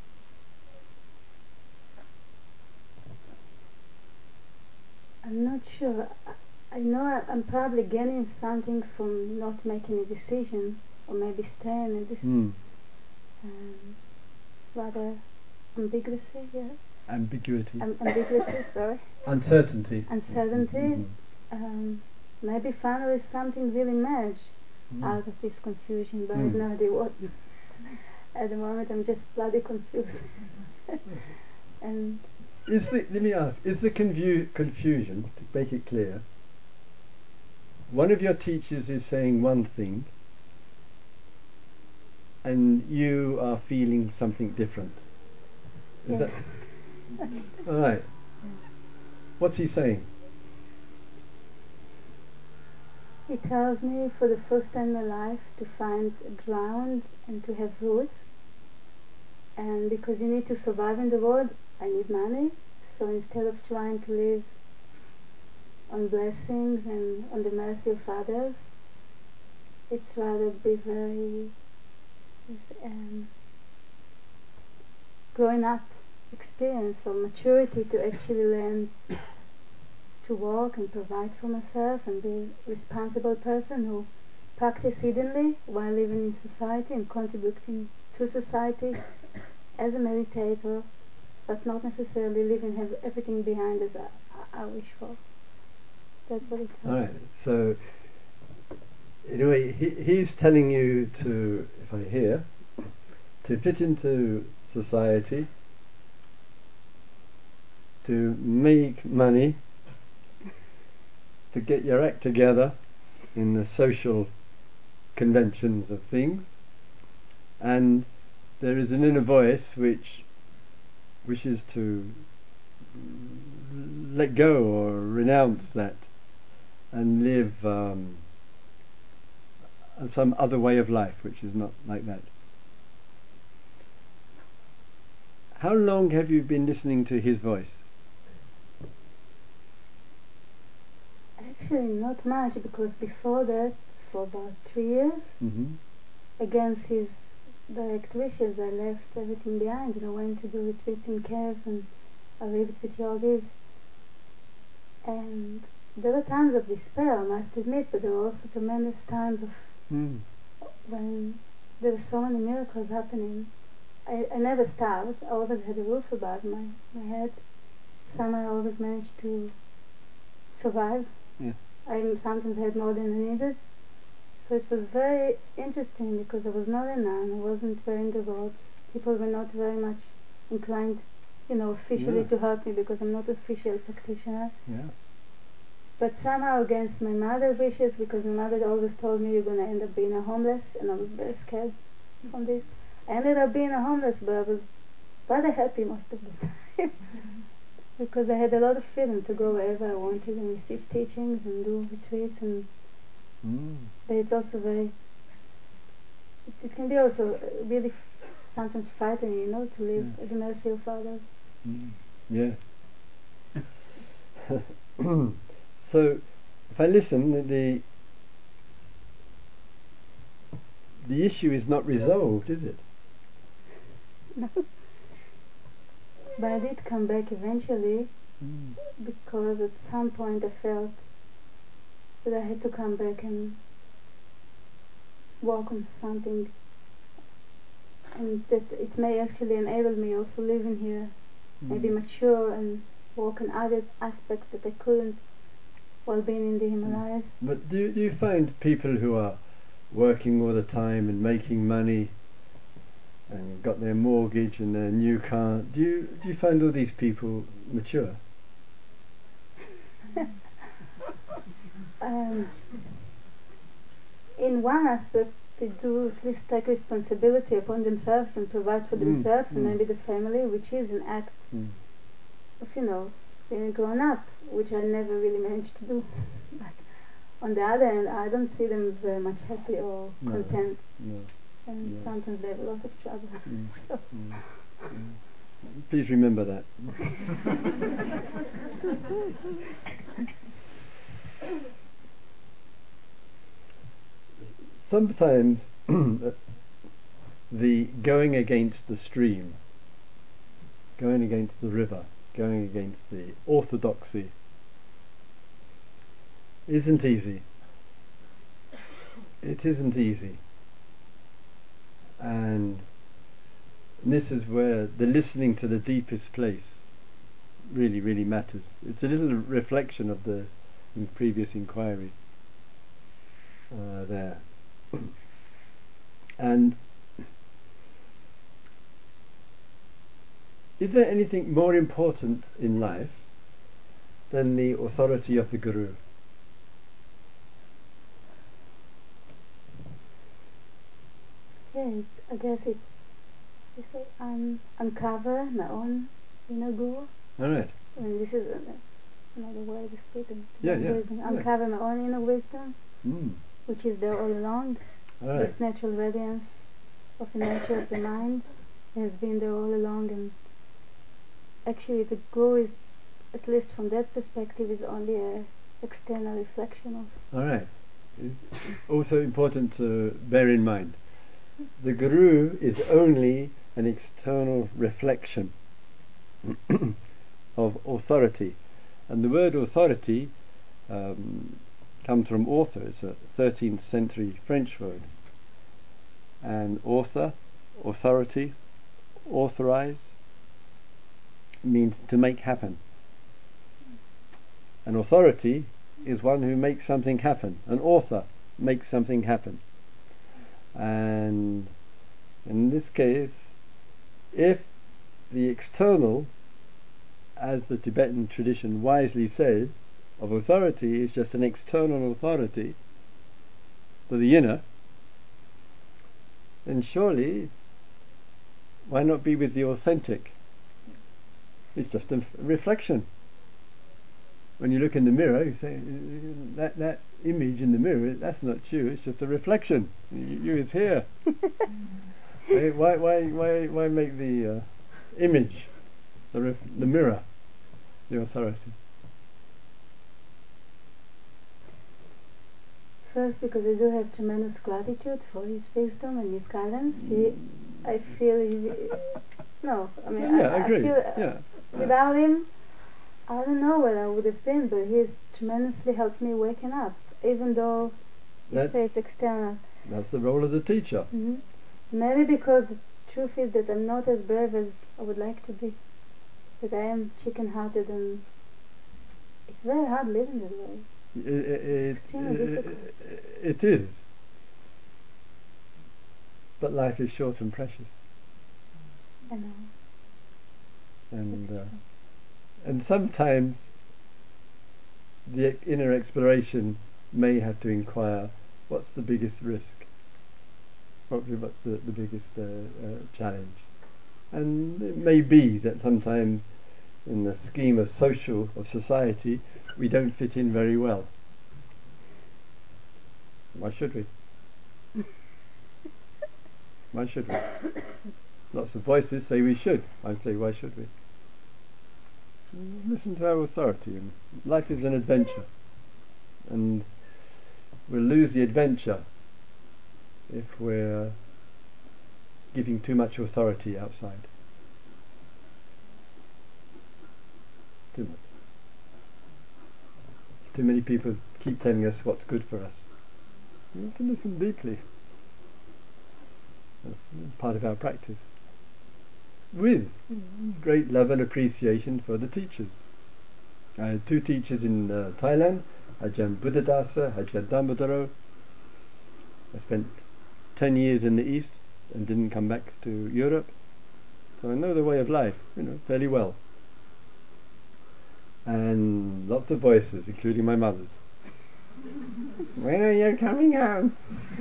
I'm not sure. I know I'm probably gaining something from not making a decision, or maybe staying in this rather ambiguity. Ambiguity. Ambiguity, sorry. Uncertainty. Maybe finally something will emerge. out of this confusion, but I have no idea what. At the moment I'm just bloody confused. And let me ask, is the confusion, to make it clear, one of your teachers is saying one thing and you are feeling something different? Is yes. that alright? What's he saying? He tells me for the first time in my life to find ground and to have roots, and because you need to survive in the world, I need money. So instead of trying to live on blessings and on the mercy of others, it's rather be very growing up experience or maturity to actually learn to work and provide for myself and be a responsible person who practice hiddenly while living in society and contributing to society as a meditator, but not necessarily leaving everything behind as I wish for. That's what it tells. Alright, so in a way he's telling you to, if I hear, to fit into society, to make money, to get your act together in the social conventions of things, and there is an inner voice which wishes to let go or renounce that and live some other way of life which is not like that. How long have you been listening to his voice? Actually not much, because before that, for about 3 years, against his direct wishes, I left everything behind and I went to do retreats in caves and I lived with yogis. And there were times of despair, I must admit, but there were also tremendous times of when there were so many miracles happening. I never starved, I always had a roof above my head. Somehow I always managed to survive. Yeah. I sometimes had more than I needed. So it was very interesting because I was not a nun, I wasn't wearing the robes. People were not very much inclined, officially to help me because I'm not an official practitioner. Yeah. But somehow against my mother's wishes, because my mother always told me you're going to end up being a homeless, and I was very scared from this. I ended up being a homeless, but I was rather happy most of the time. Because I had a lot of freedom to go wherever I wanted and receive teachings and do retreats, and but it's also very, it can be also really sometimes frightening, to live at the mercy of others. Yeah. So if I listen, the issue is not resolved, is it? No. But I did come back eventually, because at some point I felt that I had to come back and work on something, and that it may actually enable me also living here, maybe mature and work on other aspects that I couldn't while being in the Himalayas. But do you find people who are working all the time and making money and got their mortgage and their new car, do you find all these people mature? In one aspect, they do at least take responsibility upon themselves and provide for themselves and maybe the family, which is an act of, being grown up, which I never really managed to do. But on the other hand, I don't see them very much happy or content. No. And sometimes they have a lot of trouble. Please remember that. Sometimes the going against the stream, going against the river, going against the orthodoxy isn't easy. It isn't easy. And this is where the listening to the deepest place really, really matters. It's a little reflection of the previous inquiry there. And is there anything more important in life than the authority of the Guru? Yeah, I guess it's uncover my own inner Guru. All right. I mean, this is another way to speak. Uncover my own inner wisdom, which is there all along. All right. This natural radiance of the nature of the mind has been there all along, and actually the Guru is, at least from that perspective, is only a external reflection of. All right. It's also important to bear in mind, the Guru is only an external reflection of authority, and the word authority comes from author. It's a 13th century French word, and author, authority, authorize means to make happen. An authority is one who makes something happen. An author makes something happen. And in this case, if the external, as the Tibetan tradition wisely says, of authority is just an external authority for the inner, then surely why not be with the authentic? It's just a reflection. When you look in the mirror, you say, that image in the mirror, that's not you, it's just a reflection. You is here. Why make the image, the mirror, the authority? First, because I do have tremendous gratitude for his wisdom and his guidance. I feel I feel without him, I don't know where I would have been, but he's tremendously helped me waking up, even though you say it's external. That's the role of the teacher. Mm-hmm. Maybe because the truth is that I'm not as brave as I would like to be. That I am chicken-hearted, and it's very hard living that way. It's extremely difficult. It is. But life is short and precious. I know. And sometimes the inner exploration may have to inquire, what's the biggest risk? What's the biggest challenge? And it may be that sometimes in the scheme of society, we don't fit in very well. Why should we? Why should we? Lots of voices say we should. I say, why should we? Listen to our authority. And life is an adventure, and we'll lose the adventure if we're giving too much authority outside. Too much. Too many people keep telling us what's good for us. We have to listen deeply. That's part of our practice. With great love and appreciation for the teachers. I had two teachers in Thailand, Ajahn Buddhadasa, Ajahn Dhammadharo. I spent 10 years in the East and didn't come back to Europe, so I know the way of life, fairly well. And lots of voices, including my mother's. When are you coming home?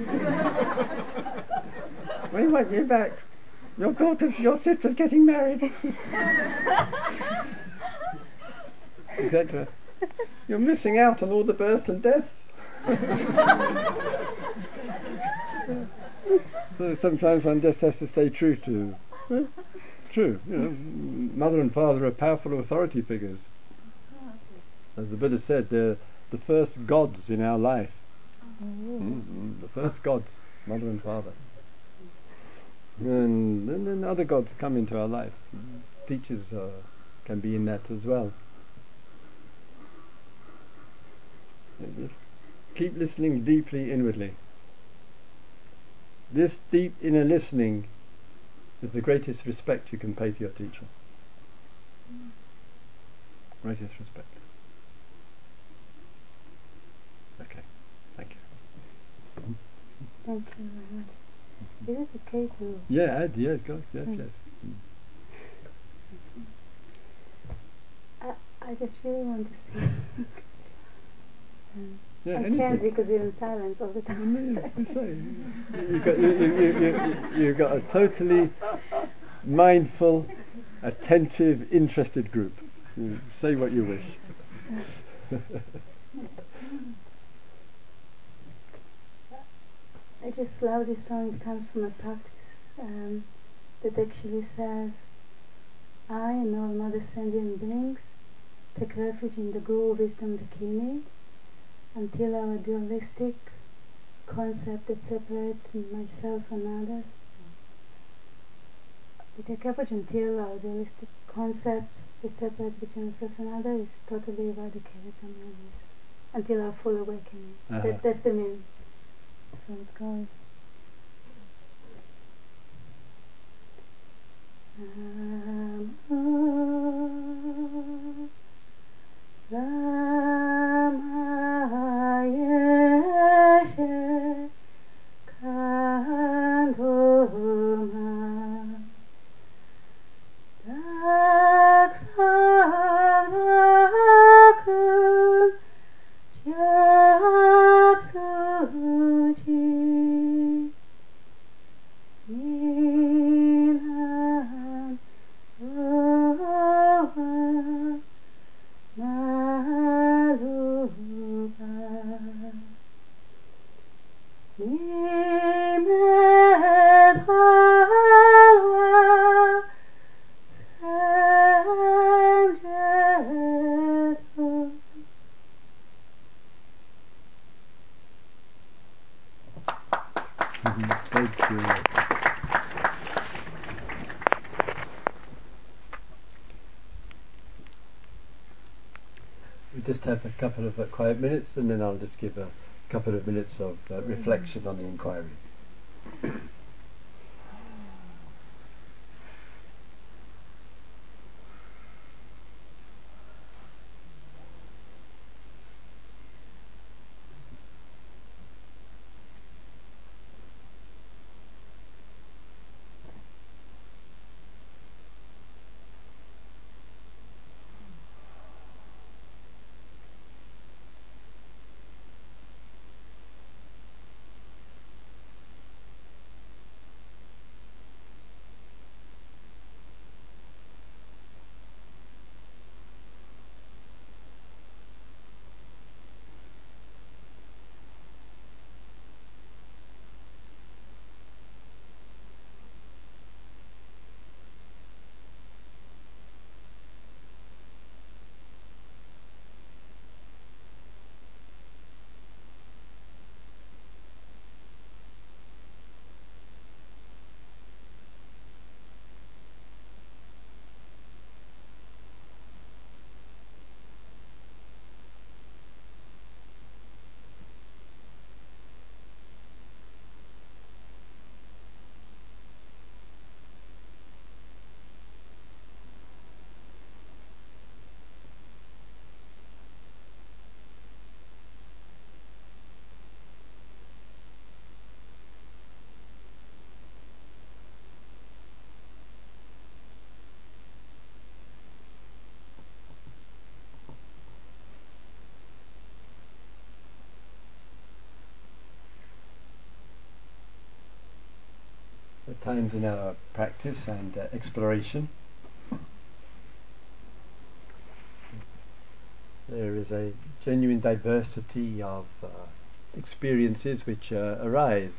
We want you back. Your sister's getting married. Etc. You're missing out on all the births and deaths. So sometimes one just has to stay true to. True. Mother and father are powerful authority figures. As the Buddha said, they're the first gods in our life. The first gods, mother and father. And then other gods come into our life. Teachers can be in that as well. Keep listening deeply inwardly. This deep inner listening is the greatest respect you can pay to your teacher. Greatest respect. Okay, thank you. Thank you very much. Is it okay to? Yeah, yes, God, yes, yes. I just really want to sing. Yeah, I anything. can't because you're in silence all the time. You've got a totally mindful, attentive, interested group. You say what you wish. I just love this song. It comes from a practice that actually says, I and all Mother Sentient beings take refuge in the Guru wisdom Dakini until our dualistic concept that separates myself and others. We take refuge until our dualistic concept that separates between myself and others is totally eradicated until our full awakening. That's the meaning. So it goes. Thank you. We just have a couple of quiet minutes, and then I'll just give a couple of minutes of reflection on the inquiry. At times in our practice and exploration, there is a genuine diversity of experiences which arise,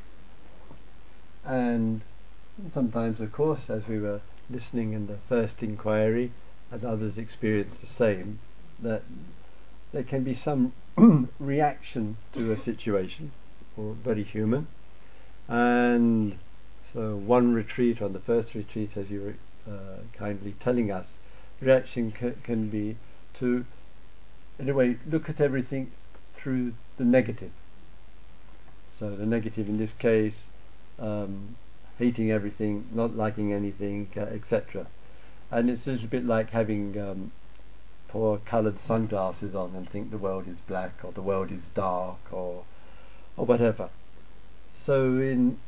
and sometimes, of course, as we were listening in the first inquiry, and others experience the same, that there can be some reaction to a situation, or very human. And so one retreat, on the first retreat, as you were kindly telling us, reaction can be to, in a way, look at everything through the negative. So the negative in this case, hating everything, not liking anything, etc. And it's a little bit like having poor coloured sunglasses on and think the world is black or the world is dark or whatever. So in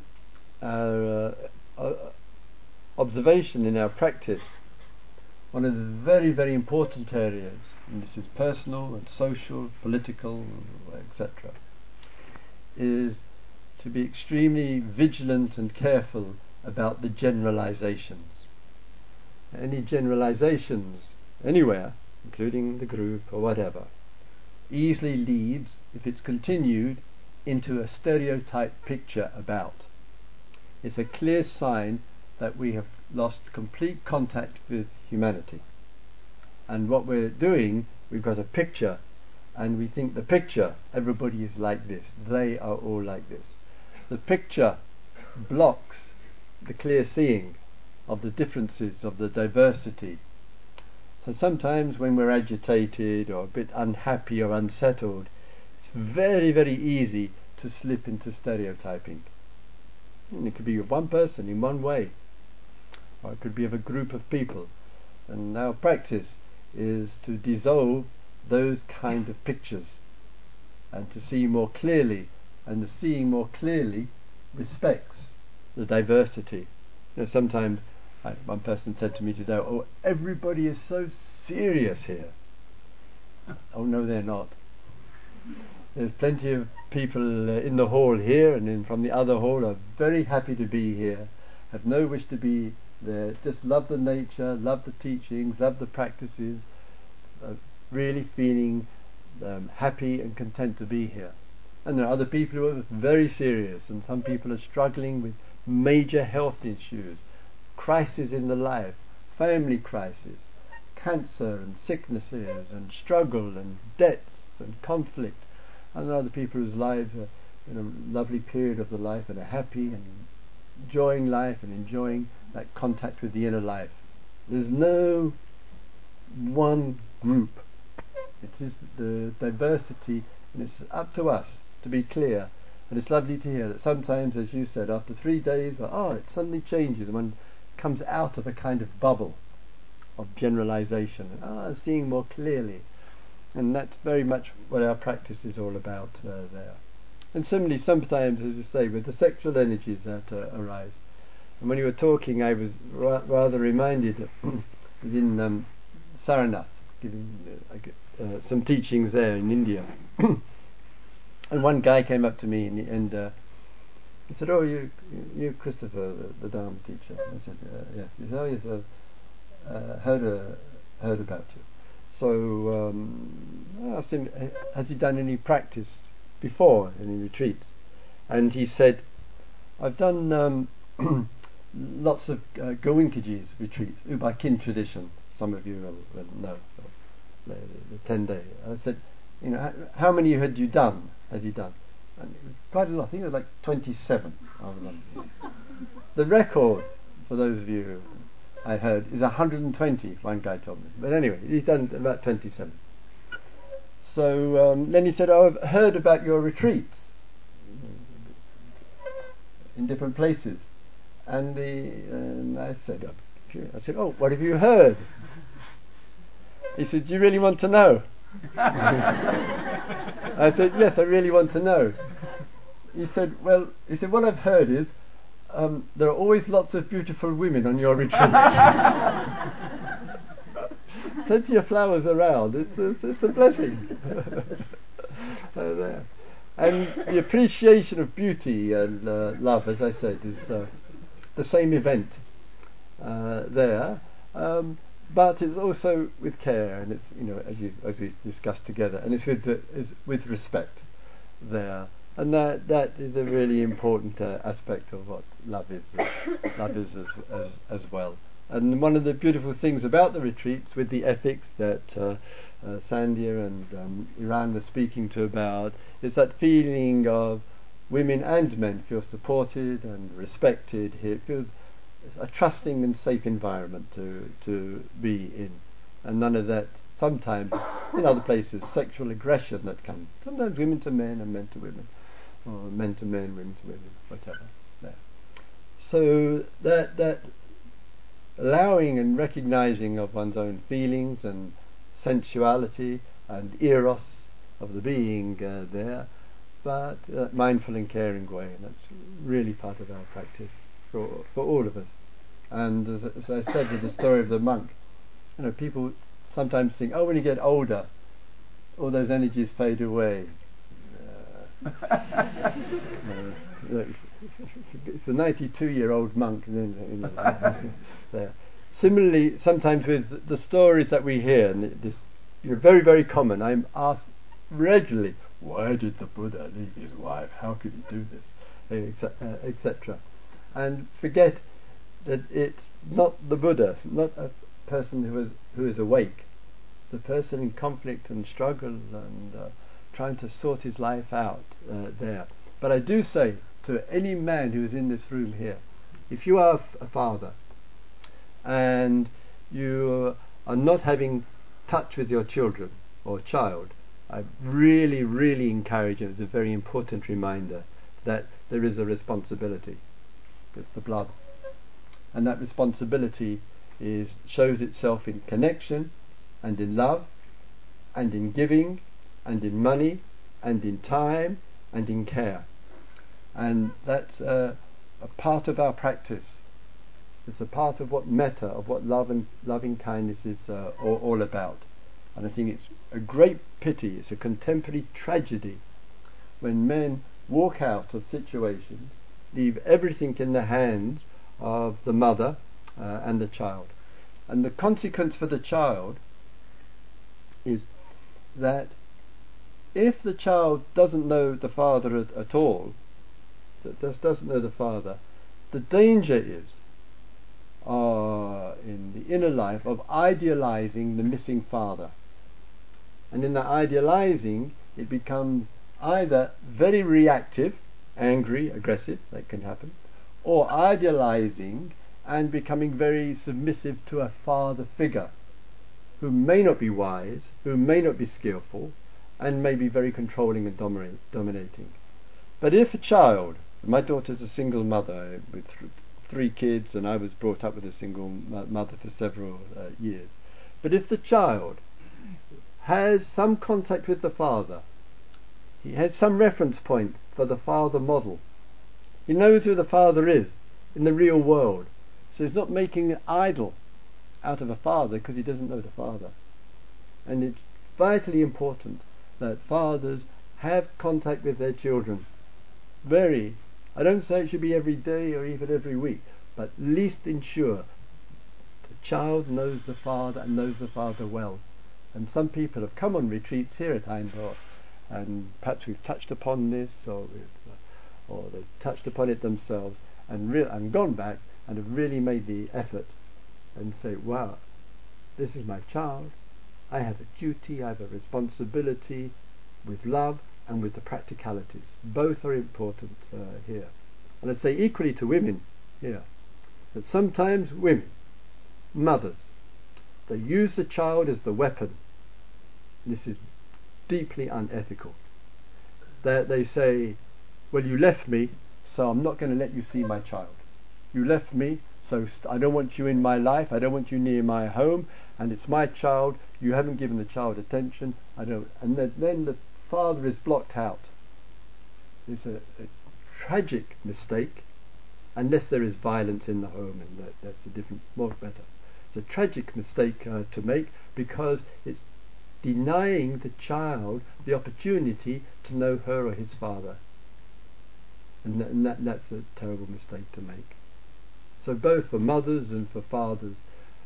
our observation, in our practice, one of the very, very important areas, and this is personal and social, political, etc., is to be extremely vigilant and careful about the generalizations. Any generalizations anywhere, including the group or whatever, easily leads, if it's continued, into a stereotype picture about. It's a clear sign that we have lost complete contact with humanity. And what we're doing, we've got a picture, and we think the picture, everybody is like this, they are all like this. The picture blocks the clear seeing of the differences, of the diversity. So sometimes when we're agitated or a bit unhappy or unsettled, it's very, very easy to slip into stereotyping. And it could be of one person in one way, or it could be of a group of people. And our practice is to dissolve those kind of pictures and to see more clearly, and the seeing more clearly respects the diversity. Sometimes one person said to me today, "Oh, everybody is so serious here." Oh no, they're not. There's plenty of people in the hall here and from the other hall are very happy to be here, have no wish to be there, just love the nature, love the teachings, love the practices, really feeling happy and content to be here. And there are other people who are very serious, and some people are struggling with major health issues, crises in the life, family crisis, cancer and sicknesses and struggle and debts and conflict. And there are other people whose lives are in a lovely period of the life and are happy and enjoying life and enjoying that contact with the inner life. There's no one group. It is the diversity, and it's up to us to be clear. And it's lovely to hear that sometimes, as you said, after 3 days, it suddenly changes and one comes out of a kind of bubble of generalization, seeing more clearly. And that's very much what our practice is all about there. And similarly, sometimes, as you say, with the sexual energies that arise. And when you were talking, I was rather reminded, was in Saranath, giving some teachings there in India. And one guy came up to me and he said, "Oh, you Christopher, the Dharma teacher." I said, "Yes." He said, "Oh, yes, I've heard about you." So I asked him, has he done any practice before, any retreats? And he said, "I've done lots of Goenkaji's retreats, Ubakin tradition. Some of you will know, the 10-day. I said, how many had you done? Has he done? And it was quite a lot. I think it was like 27. The record, for those of you I heard, is 120, one guy told me. But anyway, he's done about 27. So then he said, "Oh, I've heard about your retreats in different places." And I said, "Oh, what have you heard?" He said, "Do you really want to know?" I said, "Yes, I really want to know." He said, "What I've heard is there are always lots of beautiful women on your retreats." Plenty of flowers around. It's a blessing. There. And the appreciation of beauty and love, as I said, is the same event there. But it's also with care, and it's as we discussed together, and it's with respect there, and that is a really important aspect of what love is. Love is as well. And one of the beautiful things about the retreats, with the ethics that Sandhya and Iran were speaking to about, is that feeling of women and men feel supported and respected here. It feels a trusting and safe environment to be in, and none of that sometimes in other places sexual aggression that comes, sometimes women to men and men to women, or men to men, women to women, whatever there. So that allowing and recognizing of one's own feelings and sensuality and eros of the being there, but mindful and caring way, and that's really part of our practice for all of us. And as I said with the story of the monk, people sometimes think, oh, when you get older, all those energies fade away. It's a 92-year-old monk. There. Similarly, sometimes with the stories that we hear, and this, very, very common. I'm asked regularly, why did the Buddha leave his wife? How could he do this? Etc. And forget that it's not the Buddha, not a person who is awake. It's a person in conflict and struggle and trying to sort his life out there. But I do say to any man who is in this room here, if you are a father and you are not having touch with your children or child, I really, really encourage you. It's a very important reminder that there is a responsibility. It's the blood. And that responsibility shows itself in connection and in love and in giving and in money and in time and in care. And that's a part of our practice. It's a part of what metta, of what love and loving kindness is all about. And I think it's a great pity, it's a contemporary tragedy when men walk out of situations, leave everything in the hands of the mother and the child. And the consequence for the child is that if the child doesn't know the father at all, that just doesn't know the father, the danger is in the inner life of idealizing the missing father. And in that idealizing, it becomes either very reactive, angry, aggressive, that can happen, or idealizing and becoming very submissive to a father figure who may not be wise, who may not be skillful, and may be very controlling and dominating. But if a child, my daughter's a single mother with 3 kids, and I was brought up with a single mother for several years. But if the child has some contact with the father, he has some reference point for the father model, he knows who the father is in the real world, so he's not making an idol out of a father because he doesn't know the father. And it's vitally important that fathers have contact with their children. I don't say it should be every day or even every week, but at least ensure the child knows the father and knows the father well. And some people have come on retreats here at Einbach, and perhaps we've touched upon this, or they've touched upon it themselves, and gone back and have really made the effort and say, wow, this is my child, I have a duty, I have a responsibility, with love and with the practicalities. Both are important here. And I say equally to women here, that sometimes women, mothers, they use the child as the weapon. This is deeply unethical. They say, well, you left me, so I'm not going to let you see my child. You left me, so I don't want you in my life, I don't want you near my home, and it's my child, you haven't given the child attention, and then the father is blocked out. It's a tragic mistake, unless there is violence in the home, and that's a different, more better. It's a tragic mistake to make, because it's denying the child the opportunity to know her or his father, and that's a terrible mistake to make. So both for mothers and for fathers,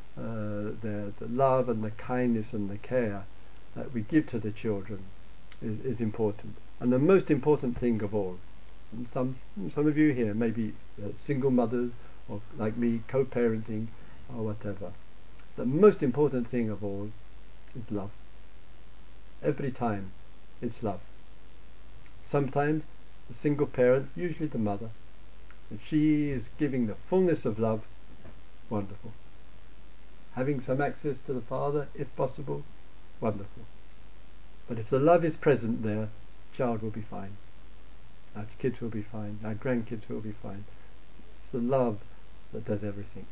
the love and the kindness and the care that we give to the children is important, and the most important thing of all. And some of you here may be single mothers, or like me, co-parenting or whatever. The most important thing of all is love. Every time it's love. Sometimes the single parent, usually the mother, if she is giving the fullness of love, wonderful. Having some access to the father, if possible, wonderful. But if the love is present there, child will be fine. Our kids will be fine. Our grandkids will be fine. It's the love that does everything.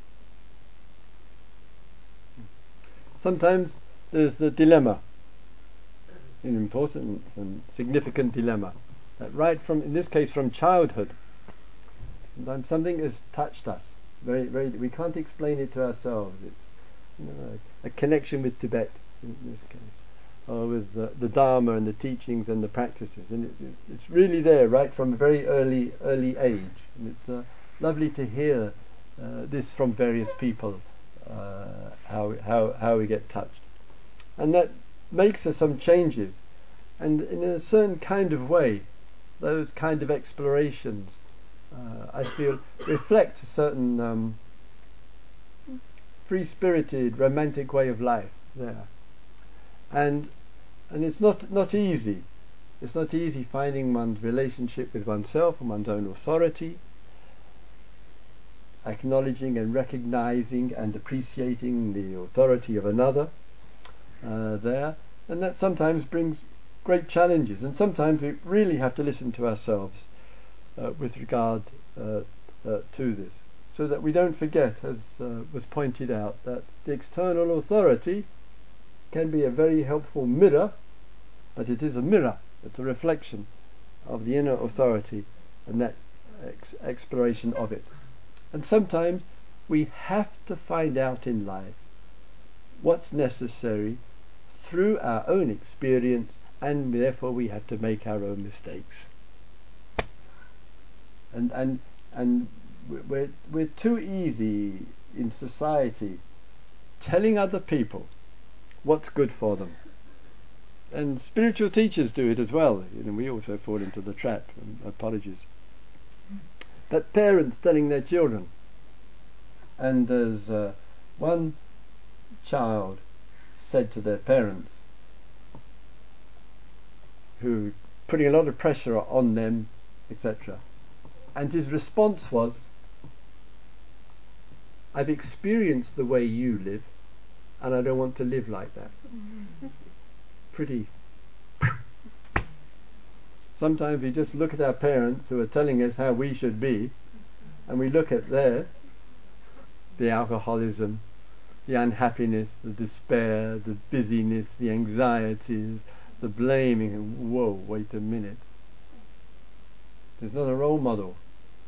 Sometimes there's the dilemma, an important and significant dilemma. that right from, in this case, from childhood, sometimes something has touched us. We can't explain it to ourselves. It's a connection with Tibet in this case, or with the Dharma and the teachings and the practices, and it's really there right from a very early age. And it's lovely to hear this from various people, how we get touched, and that makes us some changes. And in a certain kind of way, those kind of explorations, I feel, reflect a certain free-spirited, romantic way of life there. And it's not easy. It's not easy finding one's relationship with oneself and one's own authority, acknowledging and recognizing and appreciating the authority of another there. And that sometimes brings great challenges, and sometimes we really have to listen to ourselves with regard to this, so that we don't forget, as was pointed out, that the external authority can be a very helpful mirror, but it is a mirror, it's a reflection of the inner authority and that exploration of it. And sometimes we have to find out in life what's necessary through our own experience, and therefore we have to make our own mistakes. And we're too easy in society telling other people what's good for them, and spiritual teachers do it as well. We also fall into the trap. Apologies. But parents telling their children, and as one child said to their parents, who putting a lot of pressure on them, etc. And his response was, "I've experienced the way you live, and I don't want to live like that." Pretty. Sometimes we just look at our parents who are telling us how we should be, and we look at the alcoholism, the unhappiness, the despair, the busyness, the anxieties, the blaming, and whoa, wait a minute. There's not a role model.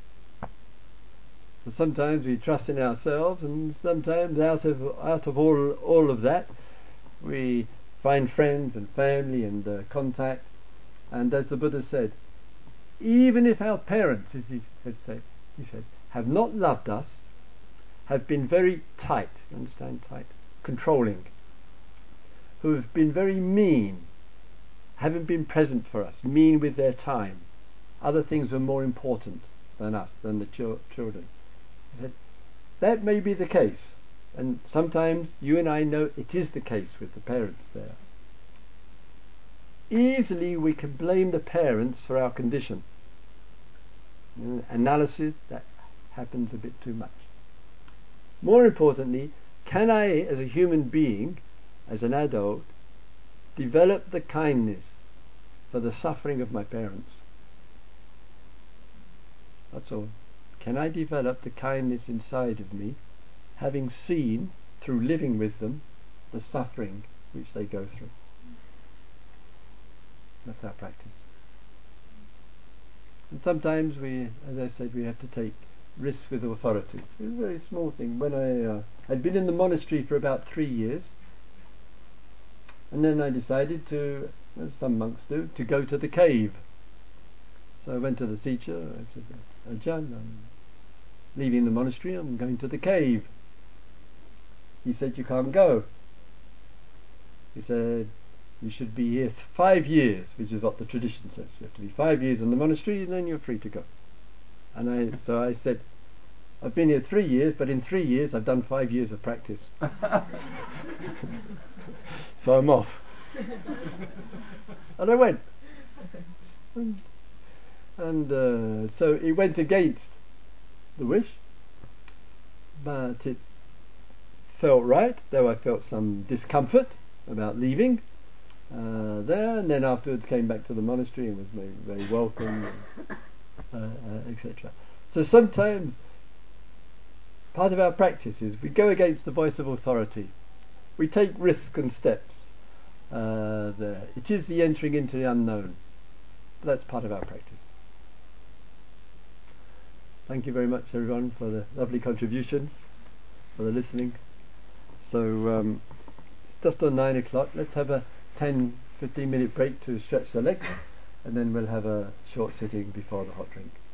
So sometimes we trust in ourselves, and sometimes out of all of that, we find friends and family and contact. And as the Buddha said, even if our parents, as he said, have not loved us, have been very tight, you understand, tight, controlling, who have been very mean, haven't been present for us, mean with their time, other things are more important than us, than the children. He said, that may be the case, and sometimes you and I know it is the case with the parents there. Easily we can blame the parents for our condition. Analysis, that happens a bit too much. More importantly, can I, as a human being, as an adult, develop the kindness for the suffering of my parents? That's all. Can I develop the kindness inside of me, having seen, through living with them, the suffering which they go through? That's our practice. And sometimes we, as I said, we have to take risks with authority. It was a very small thing. When I'd been in the monastery for about 3 years, and then I decided to, as some monks do, to go to the cave. So I went to the teacher. I said, "Ajahn, I'm leaving the monastery. I'm going to the cave." He said, "You can't go." He said, "You should be here 5 years," which is what the tradition says. You have to be 5 years in the monastery, and then you're free to go. And so I said, "I've been here 3 years, but in 3 years I've done 5 years of practice." So I'm off. And I went. And so it went against the wish, but it felt right, though I felt some discomfort about leaving there. And then afterwards came back to the monastery and was very, very welcome, etc. So sometimes part of our practice is we go against the voice of authority. We take risks and steps there. It is the entering into the unknown. But that's part of our practice. Thank you very much, everyone, for the lovely contributions, for the listening. So it's just on 9 o'clock. Let's have a 10-15 minute break to stretch the legs, and then we'll have a short sitting before the hot drink.